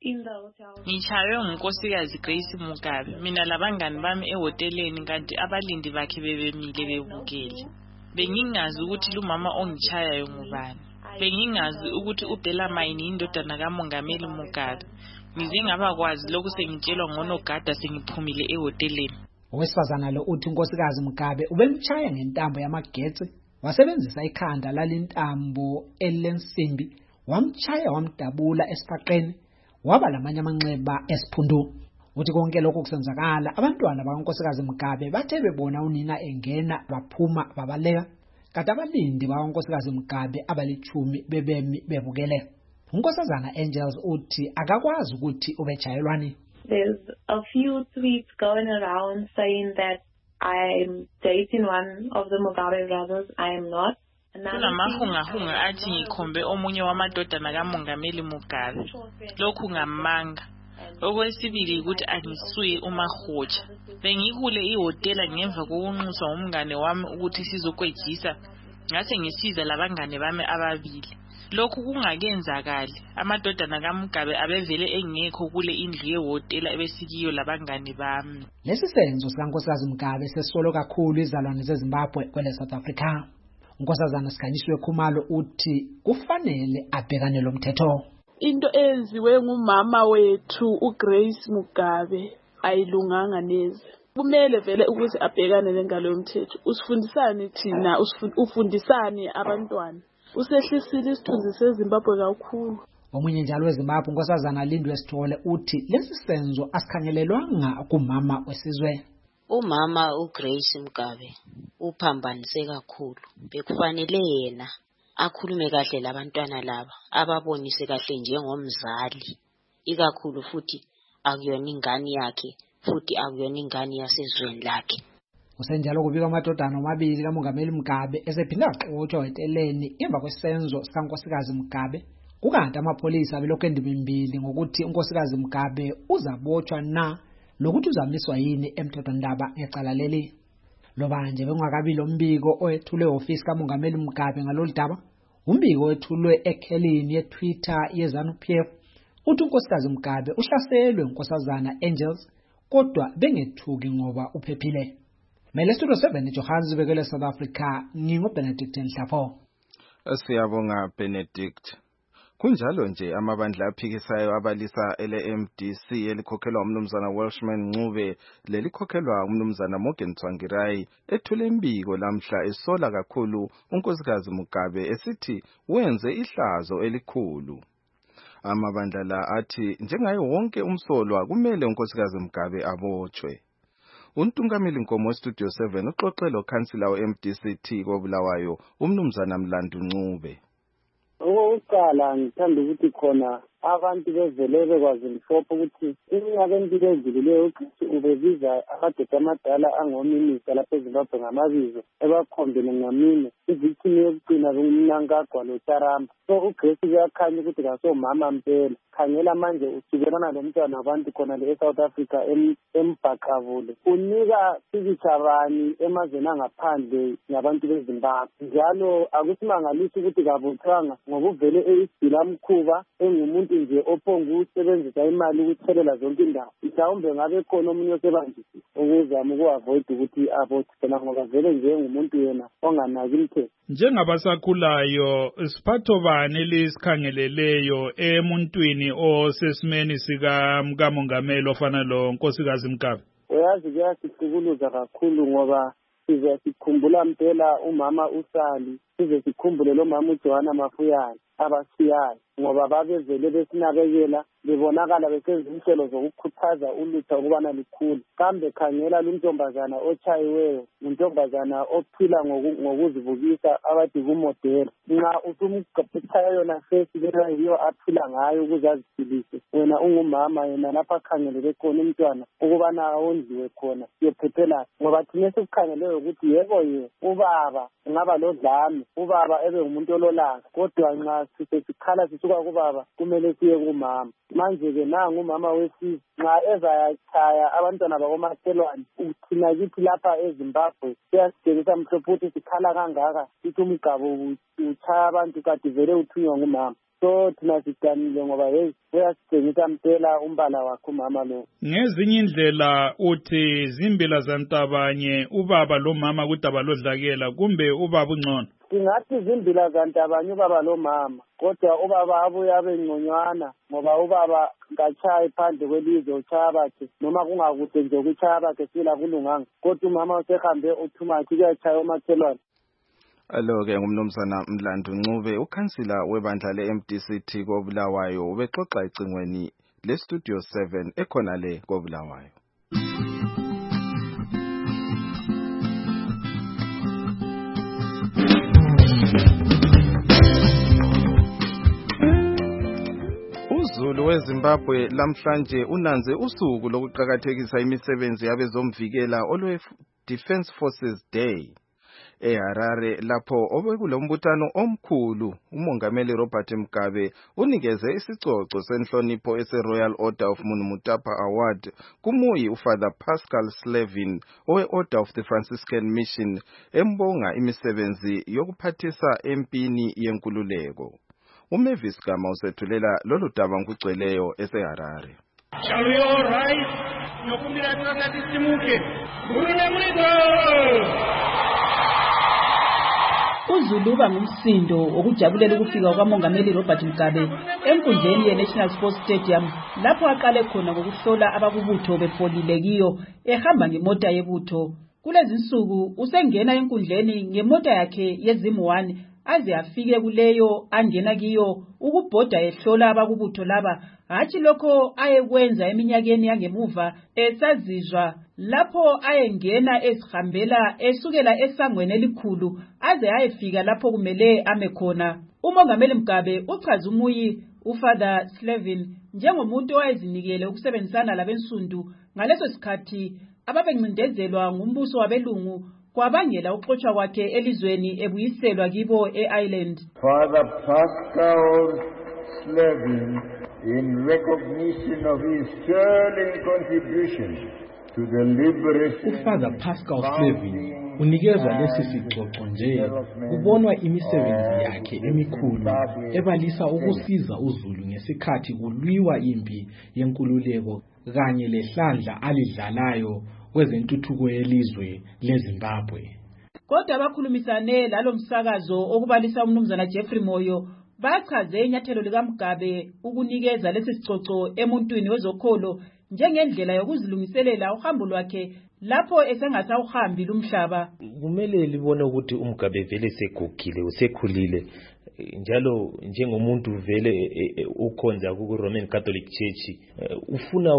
Ngitshaywe ngunkosikazi Grace Mugabe. Mina labangani bami ehoteleni kanti abalindi bakhe bebemile bebukele. Bengingazi ukuthi lumama ongichayayo ngubani. Bengingazi ukuthi uBella Mayini indodana kaMongameli Mugabe. Ngize ngabakwazi lokhu sengitshelwa ngonogada sengiphumile ehoteleni. Owesifazana lo uthi unkosikazi Mugabe ubemchaya ngentambo yamagetsi, wasebenzisa ikhanda lalintambo elensimbi, wamchaya wamdabula esiphaqeni, waba lamanye amanxeba esiphundu. Uthi konke lokho kusenzakala, abantwana bakankosikazi Mugabe bathe bebona unina engena baphuma babaleka, kanti abalindi bakankosikazi Mugabe abalichumi bebemi bebukele. Unkosazana Angels uthi akakwazi ukuthi ubechayelwani. There's a few tweets going around saying that I'm dating one of the Mugabe brothers. I am not. Kulamahungahunga athi ngikhombe omunye wamadodana kaMongameli Mugabe. Lokhu ngamanga. Okwesibili ukuthi angisuye uMahoja. Bengikule ihotela ngemva kokunxuswa umngane wami ukuthi sizokwejisa. Ngase ngisiza labangane bami ababili. Lokhu kungakenzakali. Amadodana kaMugabe abevele engekho kule indlu yehotela ebesikiyo labangane bami. Lesi senzo sikankosikazi Mugabe sesolo kakhulu izalwane zeZimbabwe kwele South Africa. Unkosazana Sikhanyiswe Khumalo uthi kufanele abhekane lo mthetho. Into eziwe ngumama wethu uGrace Mugabe ayilunganga neze. Kumele vele ukuthi abhekane lengalo yomthetho. Usifundisane thina, ufundisane abantwana. Usehlisile isithunzi seZimbabwe kakhulu. Omunye njalo weZimbabwe unkosazana Lindwe Sithole uthi lesi senzo asikhangelelwanga kumama wesizwe. Umama uGrace Mugabe uphambanise kakhulu. Bekufanele yena akhulume kahle labantwana laba, ababonise kahle njengomzali. Ikakhulu futhi akuyona ingane yakhe, futhi akuyona ingane yasezweni lakhe. Usenjalo kubika amadodana amabili kaMongameli Mugabe esephinda waxotshwa eteleni emva kwesenzo sikankosikazi Mugabe. Kukanti amapholisa abelokhu endimimbili ngokuthi unkosikazi Mugabe uzabotshwa na lokuthi uzamiswa yini emthethwandaba ngecala leli. Loba nje bengakabi lo mbiko oyethulwe ofisi kaMongameli Mugabe ngalolu daba, umbiko wethulwe ekhelini yeTwitter yeZANU-P F uthi unkosikazi Mugabe uhlaselwe unkosazana Angels kodwa bengethuki ngoba uphephile. Mele Studio seven eJohannesburg ele South Africa, nginguBenedict Nhlapho. Siyabonga Benedict. Kunjalo nje amabandla aphikisayo abalisa ele M D C elikhokhelwa umnumzana Welshman Ncube lelikhokhelwa umnumzana Morgan Tsvangirai ethule imbiko lamhla esola kakhulu unkosikazi Mugabe esithi wenze ihlazo elikhulu. Amabandla la athi njengaye wonke umsolwa kumele unkosikazi Mugabe abotshwe. Untungameli Nkomo Studio seven uxoxelo kansila we M D C T koBulawayo umnumzana Mlandu Ncube. Okokuqala ngithanda ukuthi khona abantu bevele bekwazi mhlophe ukuthi iminyaka empilo edlulileyo uGrisu ubebiza amadoda amadala angominista lapha eZimbabwe ngamabizo ebakhombele ngamine ivictimi yokugcina kumnankagwa loTaramba. So uGrisu kuyakhanya ukuthi kasomama mpela. Khangela manje usikelana lomntwana wabantu khona le eSouth Africa embhaqabule. Unika izichabani emazweni angaphandle ngabantu beZimbabwe. Njalo akusimangalisi ukuthi kabothwanga ngokuvele eyisila mkhuba engumuntu nje ophonga ukusebenzisa imali ukuthelela zonke indawo. Mhlawumbe ngabe khona omunye osebanjisi ukuzama ukuavoid ukuthi abothi phela ngoba vele nje ngumuntu yena onganaki imithetho. Njengabasakhulayo siphatho bani elisikhangeleleyo emuntwini osesimeni sika mkamongameli ofana lo nkosikazi Mugabe? Uyazi kuyasihlukuluza kakhulu ngoba size sikhumbula mpela umama uSali, size sikhumbule lo mama uJohana Mafuyane abasiyayo ngoba babevele besinakekela bebonakala besenza inhlelo zokukhuthaza ulutha ukubana likhulu. Kambe khangela luntombazana ochayiweyo, untombazana ophila ngokuzivukisa abathi kumodela. Nxa usumgaphethayo yona face lena yiyo aphila ngayo ukuze aziphilise. Wena ungumama yena lapha khangelele khona umntwana ukubana awondliwe khona yophephela. Ngoba thina sikukhangeleyo ukuthi yebo ye ubaba ngaba lodlame, ubaba ebe ngumuntu ololanga, kodwa nxa sisesikhala sisuka kubaba kumele siye kumama. Manje ke nangu umama wesizwe nxa ezayachaya abantwana bakomakhelwane uthina kithi lapha eZimbabwe siyasitshengisa mhlophe ukuthi sikhala kangaka sithi umgabo uchaya abantu kade vele uthunywa ngumama. so thina siganile ngoba hey uyasitshengisa mpela umbala wakhe umama lo. Ngezinye indlela uthi zimbila zantabanye ubaba lo mama kudaba lodlakela kumbe ubaba ungcono. Singathi zimbila zantabanye ubaba lo mama kodwa ubaba abuya abengconywana ngoba ubaba ngachayi phandle kwelizwe uchaya bakhe noma kungakude nje ukuchaya bakhe sila kulunganga kodwa umama usehambe uthumathi kuyachaya umakhelwane. Alo-ke ngumnumzana Mdlandu Ncube, ukhansila webandla le-M D C T koBulawayo ubexoxa ecingweni le-Studio seven ekhona le koBulawayo. UZulu weZimbabwe lamhlanje unanze usuku lokuqhakathekisa imisebenzi yabezomvikela olwe Defence Forces Day. eHarare lapho obekulombuthano omkhulu umongameli Robert Mugabe unikeze isicoco senhlonipho ese-Royal Order of Munumutapa Award kumuyi uFather Pascal Slevin owe-Order of the Franciscan Mission embonga imisebenzi yokuphathisa empini yenkululeko. uMavis Gama usethulela lolu daba ngokugcweleyo eseHarare. Shall we all rise? Nokumira tsaka tisimuke. Munumutapa. uZulu ba ngumsindo okujabulela ukufika kwamongameli Robert Mugabe enkundleni ye-National Sports Stadium lapho aqale khona ngokuhlola abakubutho befolile kiyo ehamba ngemota yebutho. Kulezi insuku usengena enkundleni ngemota yakhe yeZim one aze afike kuleyo angena kiyo ukubhoda ehlola abakubutho laba hathi lokho ayekwenza eminyakeni yangemuva esazizwa lapho ayengena esihambela esukela esangweni elikhulu aze ayefika lapho kumele ame khona. umongameli Mugabe uchaza umuyi uFather Slevin njengomuntu owayezinikele ukusebenzisana labensundu ngaleso sikhathi ababencindezelwa ngumbuso wabelungu kwabangela uxoxwa kwakhe elizweni ebuyiselwa kibo e-Ireland. Father Pascal Slevin, in recognition of his sterling contribution to the liberation. uFather Pascal Slevin unikezwa lesi sicoco nje kubonwa imisebenzi yakhe emikhulu ebalisa ukusiza uZulu ngesikhathi kulwiwa impi yenkululeko kanye lehlandla alidlalayo kwezentuthuko yelizwe leZimbabwe. Kodwa abakhulumisane lalo msakazo okubalisa umnumzana Jeffrey Moyo bachaze inyathelo lika Mugabe ukunikeza lesi sicoco emuntwini wezokholo njengendlela yokuzilungiselela uhambo lwakhe lapho esengasawuhambi lumhlaba. Kumele libone ukuthi uMugabe vele segugile usekhulile njalo njengomuntu vele ukhonza ku Roman Catholic Church ufuna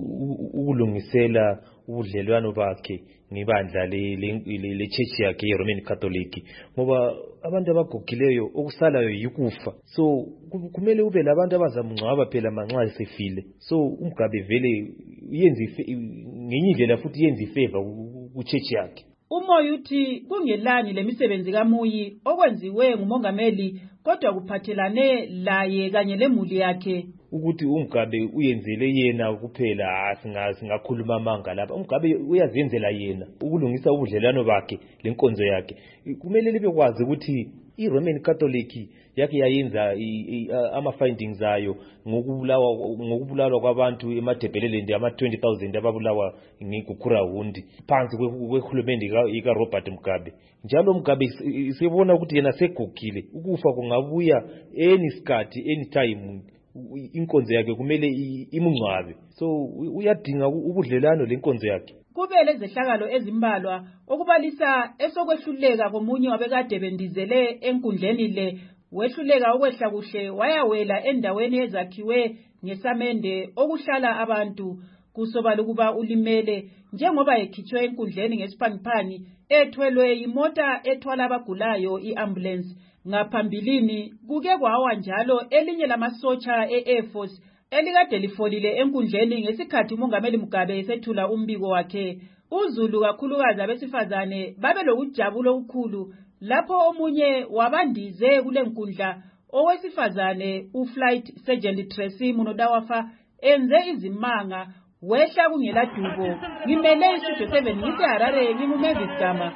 ukulungisela ubudlelwano bakhe ngebandla le le church yakhe ye-Roman Catholic ngoba abantu abagugileyo okusalayo yikufa. So kumele ube labantu abazamngcwaba phela manxa esefile. So uMugabe vele yenza ngenye indlela futhi yenza ifavor ku church yakhe. Umoya uthi kungelani lemisebenzi kaMuyi okwenziwe ngumongameli kodwa kuphathelane laye kanye lemuli yakhe. Ukuthi uMugabe uyenzele yena kuphela singakhuluma amanga lapha. uMugabe uyazenzela yena ukulungisa ubudlelwano bakhe lenkonzo yakhe. Kumele libe kwazi ukuthi iRoman Catholic yakhe yayenza ama findings ayo ngokubulawa ngokubulawa kwabantu eMadebeleland ama twenty thousand ababulawa ngikukura hundi phansi kwehulumende ika Robert Mugabe. Njalo Mugabe sibona ukuthi yena segugile ukufa kungabuya any skati anytime inkonzo yakhe kumele imungcwabe. So uyadinga ubudlelwano lenkonzo yakhe. Kubele zehlakalo ezimbalwa okubalisa esokwehluleka komunye wabekade bendizele enkundleni le wehluleka okwehla kuhle wayawela endaweni ezakhiwe ngesamende okuhlala abantu kusobala kuba ulimele njengoba ekhitshwe enkundleni ngesiphaniphani ethwelwe imota ethwala abagulayo iambulance. Ngaphambilini kuke kwawa njalo elinye lamasotsha e-Air Force elikade lifolile enkundleni ngesikhathi umongameli Mugabe esethula umbiko wakhe. uZulu kakhulukazi abesifazane babe lokujabulo okukhulu lapho omunye wabandize kule nkundla owesifazane uFlight Sergeant Tracy Munodawafa enze izimanga wehla kungela dubo ngimele istudio seven ngise Harare nginguMavis Gama.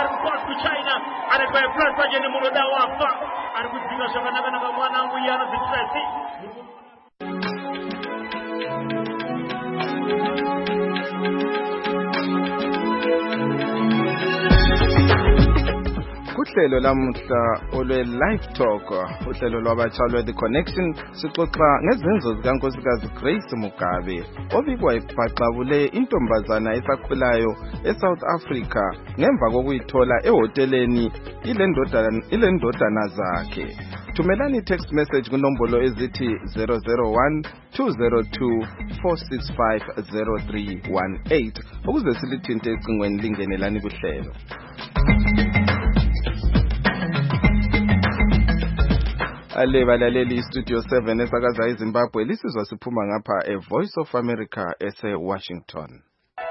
Uhlelo lamuhla olwe live talk uhlelo lwabatsha lwe The Connection sixoxa ngezenzo zikankosikazi Grace Mugabe obikwa ibhaxabule intombazana esakhulayo eSouth Africa ngemva kokuyithola ehoteleni ilendodana ilendodana zakhe. Thumelani text message kunombolo ezithi zero zero one two zero two four six five zero three one eight ukuze silithinte ecingweni lingenelani kuhlelo. Ale balaleli Studio seven esakaza eZimbabwe lisizwa siphuma ngapha e Voice of America ese Washington.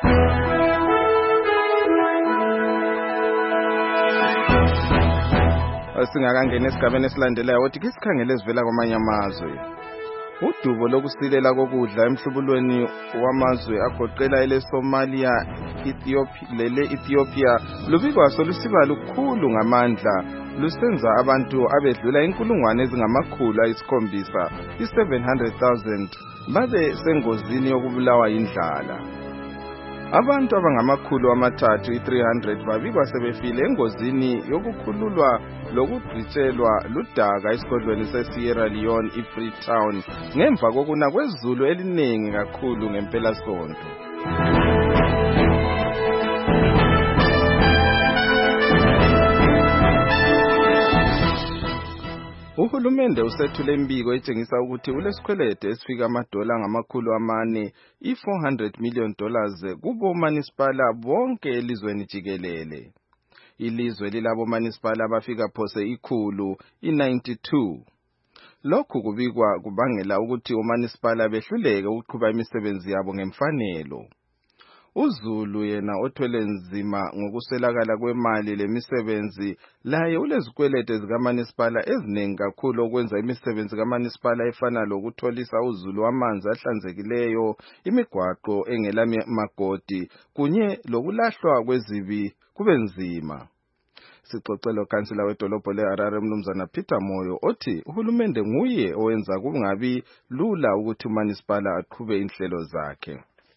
Singakangena esigabeni esilandelayo wothi kisikhangele sivela kwamanye amazwe. Udubo lokusilela kokudla emhlubulweni wamazwe agoqela ele Somalia, Ethiopia lele Ethiopia lubikwa solusiba lukhulu ngamandla lusenza abantu abedlula inkulungwane ezingamakhulu ayisikhombisa i seven hundred thousand babe sengozini yokubulawa indlala. Abantu abangamakhulu amathathu i three hundred babikwa sebefile engozini yokukhululwa lokugqitshelwa ludaka esigodlweni seSierra Leone iFreetown ngemva kokuna kwezulu eliningi kakhulu ngempela sonto. Uhulumende usethule imbiko etshengisa ukuthi ulesikwelede esifika amadola ngamakhulu amane i four hundred million dollars kubo municipal bonke elizweni jikelele. Ilizwe lilabo municipal abafika phose ikhulu i ninety-two. Lokhu kubikwa kubangela ukuthi uMunicipal behluleke ukuqhuba imisebenzi yabo ngemfanelo. uZulu yena othwele nzima ngokuselakala kwemali lemisebenzi laye ulezikwelede zikaMunicipal eziningi kakhulu okwenza imisebenzi kaMunicipal efana lokutholisa uZulu amanzi ahlanzekileyo, imigwaqo engela magodi kunye lokulahlwa kwezibi kube nzima. Sixoxelo kansela wedolobho leHarare Mnumzana Peter Moyo othi uhulumende nguye owenza kungabi lula ukuthi uMunicipal aqhube inhlelo zakhe.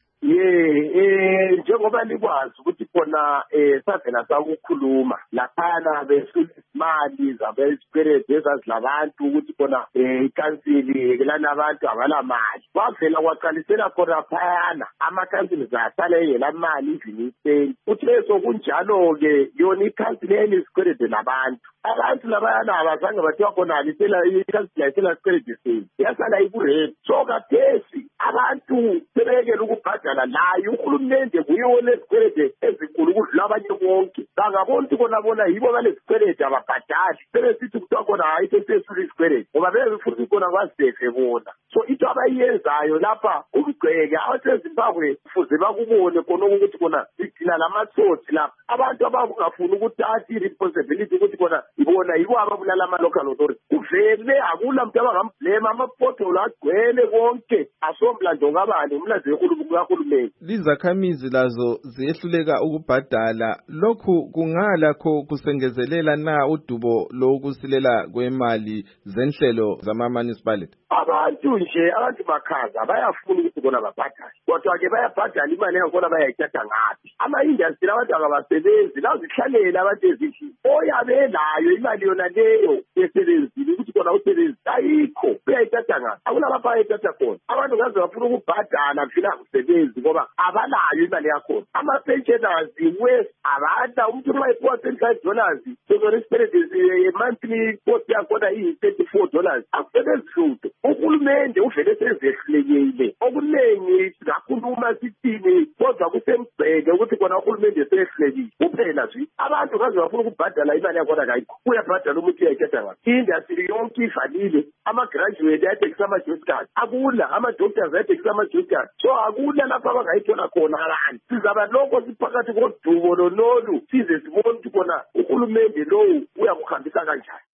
Ye eh njengoba likwazi ukuthi khona eh savela sakukhuluma laphana besimali zabespered ezazilabantu ukuthi khona eh ikansili kelana abantu abalamali bavela kwaqalisela khona phayana amakansili zasala engelamali iziniseni uthi leso kunjalo ke yona ikansili enispered labantu abantu labayana abazange bathiwa khona alisela ikansili ayisela spered seni yasala ikuredi so kathesi abantu sebekela ukubhadala layo uhulumende kuyona esikwelede ezinkulu ukudlula abanye bonke bangabona ukuthi kona bona yibo balesikwelede ababhadali sebesithi kuthiwa khona hayi sesesula isikwelede ngoba bebefuna khona kwazidefe bona so into abayenzayo lapha ukugceke abaseZimbabwe kufuze bakubone khona ukuthi khona sidina lamasosi lapha abantu abangafuni ukuthatha i-responsibility ukuthi khona ibona yibo ababulala ama-local authority kuvele akula muntu abangamblema amaphotholo agcwele konke asomlando kabani umlando kahulumende. Izakhamizi lazo ziyehluleka ukubhadala lokhu kungalakho kusengezelela na udubo lokusilela kwemali zenhlelo zama-municipality. Abantu nje abantu bakhaza bayafuna ukuthi bona babhadale kodwa ke bayabhadala imali yakhona bayayithatha ngaphi ama-industry abantu akabasebenzi lazihlalele abantu ezindlini oyabelayo imali yona leyo yesebenzini ukuthi kona usebenzi ayikho uyayithatha ngaphi akulapha ayithatha khona abantu ngaze bafuna ukubhadala phela kusebenzi ngoba abalayo imali yakhona ama-pensioners west abanda umuntu mayipuwa twenty-five dollars sozona isiperedezi monthly cost yakhona iyi-thirty-four dollars akusebenzi hlutho. Uhulumende uvele sezehlulekile okuningi singakhuluma sithini kodwa kusemgceke ukuthi kona uhulumende sehlulekile kuphela nje abantu kaze bafuna ukubhadala imali yakhona kayikho uyabhadala umuntu uyayithatha ngaphi industry yonke ivalile ama-graduate ayathekisa ama-juice card akula ama-doctors ayathekisa ama-juice card so akula lapho abangayithola khona abantu sizaba lokho siphakathi kodubo lonolu size sibone ukuthi kona uhulumende lowu uyakuhambisa kanjani.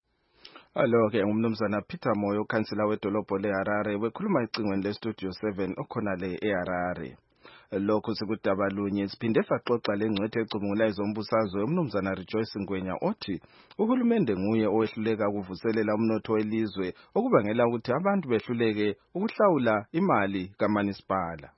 Alo ke ngumnumzana Peter Moyo kansela wedolobho leHarare wekhuluma icingweni leStudio seven okhona le eHarare. Lokho sikudaba lunye siphinde saxoxa lengcwethe ecubungulayo zombusazwe umnumzana Rejoice Ngwenya othi uhulumende nguye owehluleka ukuvuselela umnotho welizwe okubangela ukuthi abantu behluleke ukuhlawula imali kaManisipala.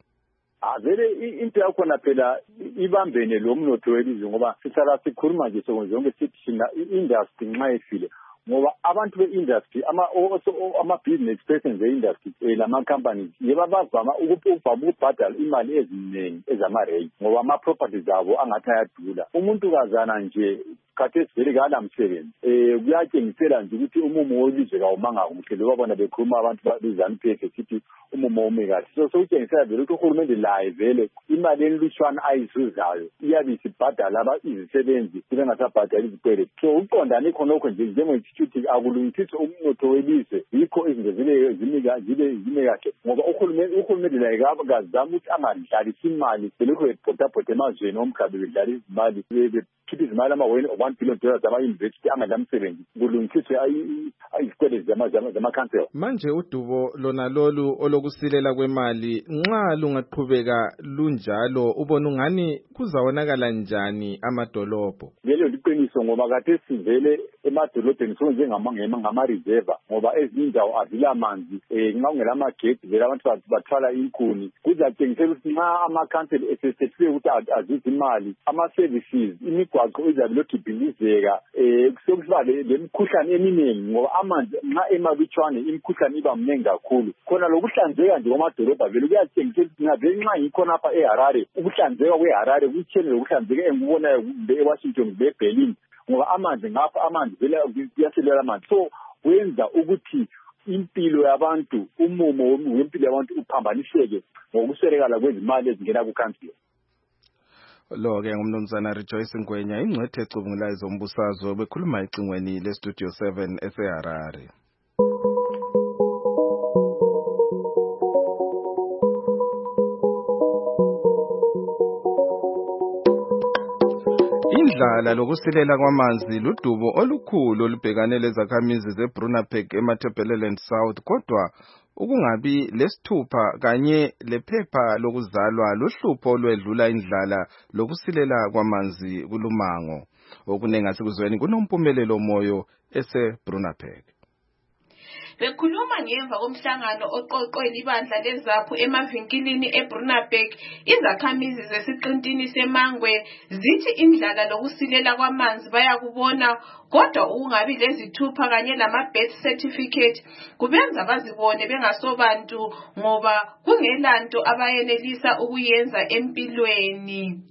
Avele into yakhona phela ibambene lo mnotho welizwe ngoba sisala sikhuluma nje sonke sithi industry nxa ifile ngoba abantu be-industry ama ama business persons be-industry eh, lama companies yeba bavama ukuvama ukubhadala imali eziningi ezama-rate ngoba ama-properties abo angathi ayadula. Umuntu kazana nje khathesi vele kala msebenzi eh kuyatshengisela nje ukuthi umumo welizwe kawumanga kuhle loba bona bekhuluma abantu bezanuphe sithi umumo ume kahle. So sokutshengisela vele ukuthi uhulumende laye vele imali enilutshwana ayizuzayo iyabe isibhadala aba izisebenzi kube ngasabhadala izikweletu. So uqondane khonokho nje njenge-institute akulungisiswe umnotho welizwe yikho izinto zile zimika zile zime kahle ngoba uhulumende uhulumende laye kazama ukuthi angadlalisi imali belokhu bebhodabhoda emazweni omkhabe bedlala izimali bekhipha izimali ama-one billion dollars ama-university angadlamsebenzi kulungisiswe izikweletu zama-council. Manje udubo lona lolu olokusilela kwemali nxa lungaqhubeka lunjalo ubona ungani kuzawonakala njani amadolobho? Lelo liqiniso ngoba kade sivele emadolobheni sonke ngama-reserve ngoba ezinye indawo azila manzi eh nxa ungela amagedi vele abantu bathwala inkuni kuzatshengisela ukuthi nxa ama-council esesefike ukuthi azuze imali ama-services imigwaqo izabe lokhu ibhilizeka eh sokusiba lemikhuhlane eminingi ngoba amanzi nxa emalutshwane imikhuhlane iba mningi kakhulu khona lokuhlanzeka nje kwamadolobha vele kuyatshengisela ukuthi navele nxa yikhona apha eHarare ukuhlanzeka kweHarare kutshene lokuhlanzeka engikubonayo eWashington beBerlin ngoba amanzi ngapha amanzi vele kuyaselela amanzi so wenza ukuthi impilo yabantu umumo wempilo yabantu uphambaniseke ngokuswelekala kwezimali ezingena ku-council. Lo ke ngumnumzana Rejoice Ngwenya ingcwethe ecubungulayo zombusazwe bekhuluma ecingweni leStudio seven eseHarare. Indlala lokusilela kwamanzi ludubo olukhulu olubhekane lezakhamizi zeBrunaberg eMatabeleland South kodwa ukungabi lesithupha kanye lephepha lokuzalwa luhlupho olwedlula indlala lokusilela kwamanzi kulumango okunenga sikuzweni kunompumela moyo eseBrunaberg. Bekhuluma ngemva komhlangano oqoqwe libandla lezaphu emavinkilini eBrunaberg izakhamizi zesiqintini semangwe zithi indlala lokusilela kwamanzi bayakubona kodwa ukungabi lezithupha kanye lama birth certificate kubenza bazibone bengasobantu ngoba kungelanto abayenelisa ukuyenza empilweni.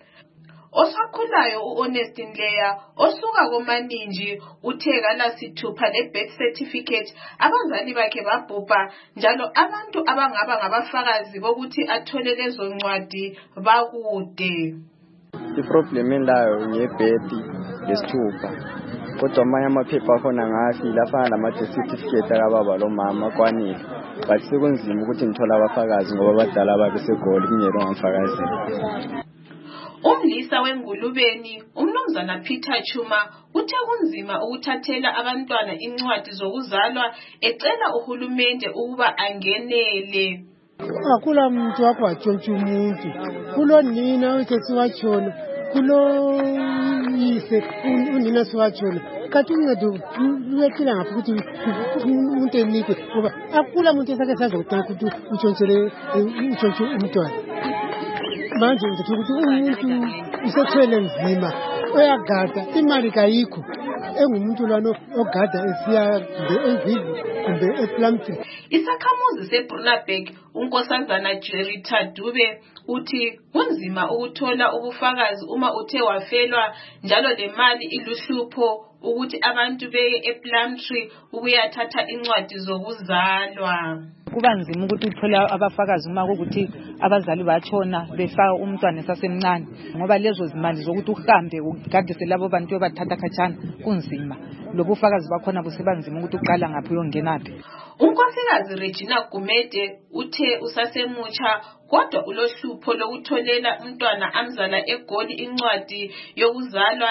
Osakhulayo uHonest Ndleya osuka komaninji uthe kala sithupha le-birth certificate abazali bakhe babhubha njalo abantu abangaba ngabafakazi bokuthi athole lezo ncwadi bakude. Iproblem endayo nge-birth lesithupha kodwa amanye amaphepha akhona ngafile afana nama-birth certificate akababa lo mama kwanile but sekunzima ukuthi ngithola abafakazi ngoba abadala babe segoli kungelo ngamfakazela. Umlisa wengulubeni umnumzana Peter Chuma uthe kunzima ukuthathela abantwana incwadi zokuzalwa ecela uhulumende ukuba angenele. Akula muntu wakho atshontsha umuntu kulo nina usesiwatshona kulo yise unina siwatshona kathi ungedo uyaqila ngapha ukuthi umuntu enike ngoba akula muntu esake sazi ukuthi utshontsele utshontshe umntwana. Manje ngithi ukuthi umuntu usethwele nzima uyagada imali kayikho engumuntu lwana ogada esiya ezivi kumbe ePlumtree. Isakhamuzi seBrunaberg unkosazana Jerita Dube uthi kunzima ukuthola ubufakazi uma uthe wafelwa njalo le mali iluhlupho ukuthi abantu beye ePlumtree ukuyathatha incwadi zokuzalwa. Kuba nzima ukuthi uthole abafakazi uma ukuthi abazali batshona befaka umntwana esasemncane ngoba lezo zimali zokuthi uhambe ugadise labo bantu abathatha khatshana kunzima lobufakazi bakhona busebanzima ukuthi uqala ngaphi uyongenaphi. Unkosikazi Regina Gumede uthe usasemutsha kodwa ulohlupho lokutholela umntwana amzala eGoli incwadi yokuzalwa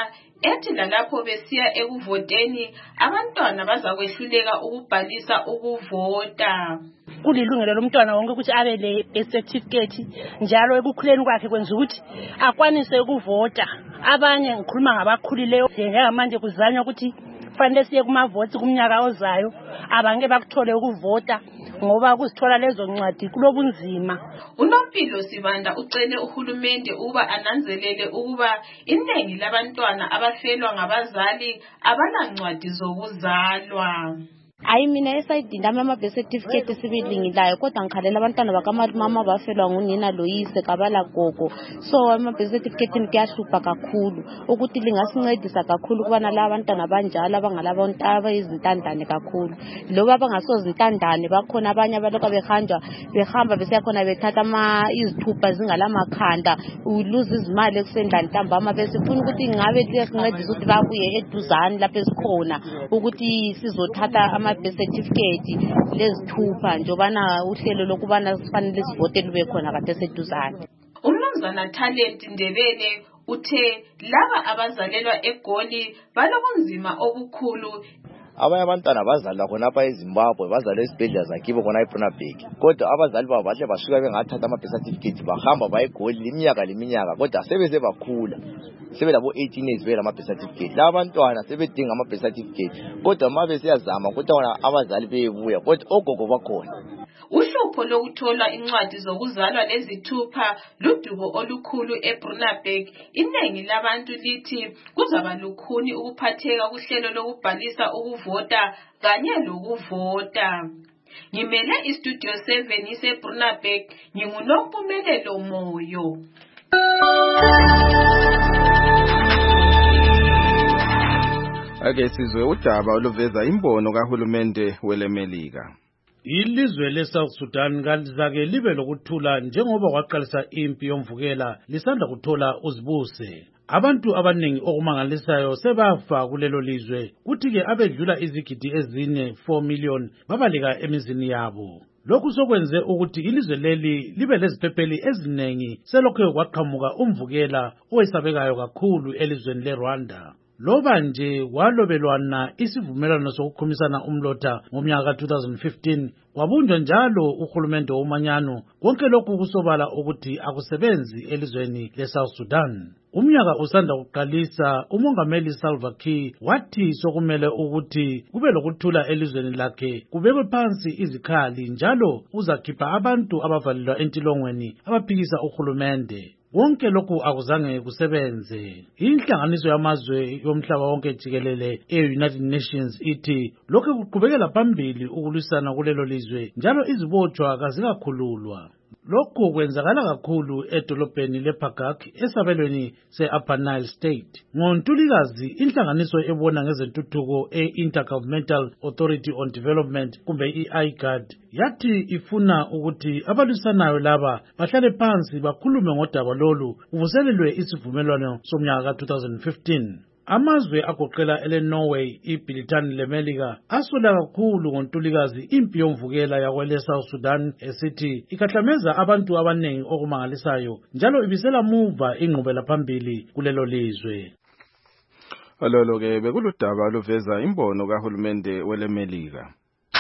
ethi lalapho besiya ekuvoteni abantwana bazakwehluleka ukubhalisa ukuvota. Kulilungelo lomntwana wonke ukuthi abe le certificate njalo ekukhuleni kwakhe kwenza ukuthi akwanise ukuvota. Abanye ngikhuluma ngabakhulileyo njengamanje kuzanywa ukuthi fanele siye kumavoti kumnyaka ozayo abange bakuthole ukuvota ngoba kusithola lezo ncwadi kulobunzima. Unompilo Sibanda ucele uhulumende uba ananzelele ukuba iningi labantwana abafelwa ngabazali abanancwadi zokuzalwa. Ayi mina esayidini ama birth certificate sibili ngilayo kodwa ngikhalela abantwana bakamama bafelwa ngunina loyise kabala gogo. So ama birth certificate ngiyahlupa kakhulu ukuthi lingasincedisa kakhulu kubana la abantwana banjalo abangalabonto abayizintandane kakhulu. Loba bangasozintandane bakhona abanye abaloko behanjwa behamba besiyakhona bethatha ama izithupha zingalamakhanda uluza izimali ekusendlani ntambama bese ufuna ukuthi ngabe liyasincedisa ukuthi babuye eduzane lapho esikhona ukuthi sizothatha ama birth certificate lezithupha njobana uhlelo lokubana sifanele sivote lube khona kade eseduzane. Umnumzana Talent Ndebele uthe laba abazalelwa eGoli balobunzima obukhulu. Abanye abantwana bazalwa khonapha eZimbabwe bazalwa esibhedlela zakibo khona ePrunabhek kodwa abazali babo bahle basuka bengathatha ama birth certificate bahamba baye eGoli iminyaka leminyaka kodwa sebese bakhula sebelabo eighteen years bela ama birth certificate. La abantwana sebedinga ama birth certificate kodwa mabe siyazama ukuthi abazali beyebuya kodwa ogogo bakhona. Uhlupho lokuthola incwadi zokuzalwa lezithupha ludubo olukhulu ePrunabhek. Iningi labantu lithi kuzaba lukhuni ukuphatheka kuhlelo lokubhalisa ukuvota kanye lokuvota. Ngimele istudio seven isePrunabhek nginguNompumelelo Moyo. Ake sizwe udaba oluveza imbono kahulumende welemelika. Ilizwe leSouth Sudan kalizake libe lokuthula njengoba kwaqalisa impi yomvukela lisanda kuthola uzibuse. Abantu abaningi okumangalisayo sebafa kulelo lizwe kuthi ke abedlula izigidi ezine four million babaleka emizini yabo. Lokhu sokwenze ukuthi ilizwe leli libe leziphepheli eziningi selokho kwaqhamuka umvukela owesabekayo kakhulu elizweni leRwanda. Loba nje kwalobelwana isivumelwano sokukhumisana umlotha ngomnyaka ka two thousand fifteen kwabunjwa njalo uhulumende womanyano konke lokhu kusobala ukuthi akusebenzi elizweni leSouth Sudan. Umnyaka usanda kuqalisa umongameli Salva Kiir wathi sokumele ukuthi kube lokuthula elizweni lakhe kubekwe phansi izikhali njalo uzakhipha abantu abavalelwa entilongweni abaphikisa uhulumende. Wonke lokhu akuzange kusebenze. Inhlanganiso yamazwe yomhlaba wonke jikelele e-United Nations ithi lokhu kuqhubekela phambili ukulwisana kulelo lizwe njalo izibotshwa kazikakhululwa. Lokhu kwenzakala kakhulu edolobheni lePagak esabelweni se-Upper Nile State. NgoNtulikazi inhlanganiso ebona ngezentuthuko e-Intergovernmental Authority on Development kumbe i-I G A D yathi ifuna ukuthi abalwisanayo laba bahlale phansi bakhulume ngodaba lolu kuvuselelwe isivumelwano somnyaka ka two thousand fifteen. Amazwe agoqela eleNorway, iBritani leMelika asola kakhulu ngoNtulikazi impi yomvukela yakwele South Sudan esithi ikahlameza abantu abaningi okumangalisayo njalo ibisela muva ingqubela phambili kulelo lizwe. Ololo ke bekuludaba luveza imbono kahulumende welemelika.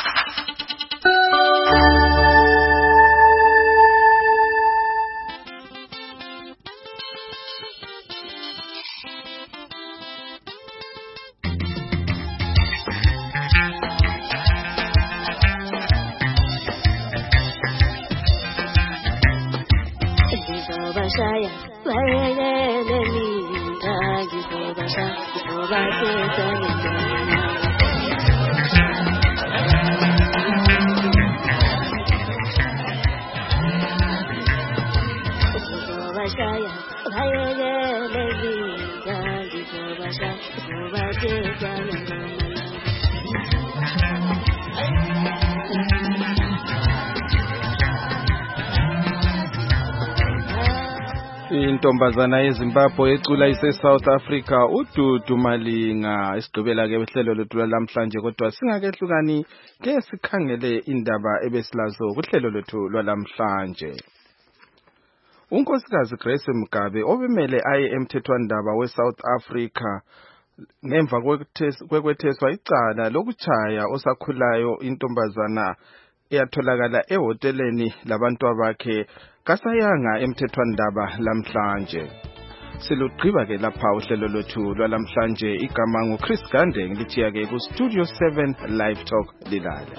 Intombazana yeZimbabwe ecula ise South Africa uDudu Malinga isigqibela ke behlelo lethu lamhlanje kodwa singakehlukani ke sikhangele indaba ebesilazo kuhlelo lethu lwalamhlanje. Unkosikazi Grace Mugabe obemele aye emthethwandaba weSouth Africa ngemva kwekwetheswa icala lokuchaya osakhulayo intombazana eyatholakala ehoteleni labantu abakhe kasayanga emthethwandaba lamhlanje. Silugqiba ke lapha uhlelo lwethu lwalamhlanje. Igama ngu Chris Gande, ngilithiya ke ku Studio seven Live Talk lilale.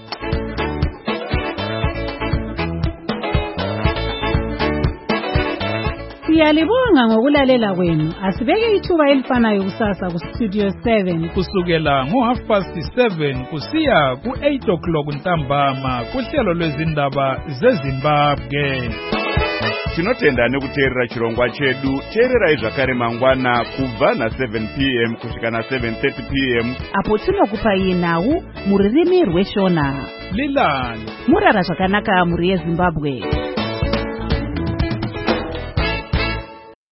Siyalibonga ngokulalela kwenu. Asibeke ithuba elifanayo kusasa ku Studio seven kusukela ngo half past seven kusiya ku eight o'clock ntambama kuhlelo lwezindaba zeZimbabwe. Tinotenda nekuteerera chirongwa chedu. Teererai zvakare mangwana kubva na seven p m kusvika na seven thirty p m apo tinokupa yenhau muririmi rweshona. Lilani murara zvakanaka muri yeZimbabwe.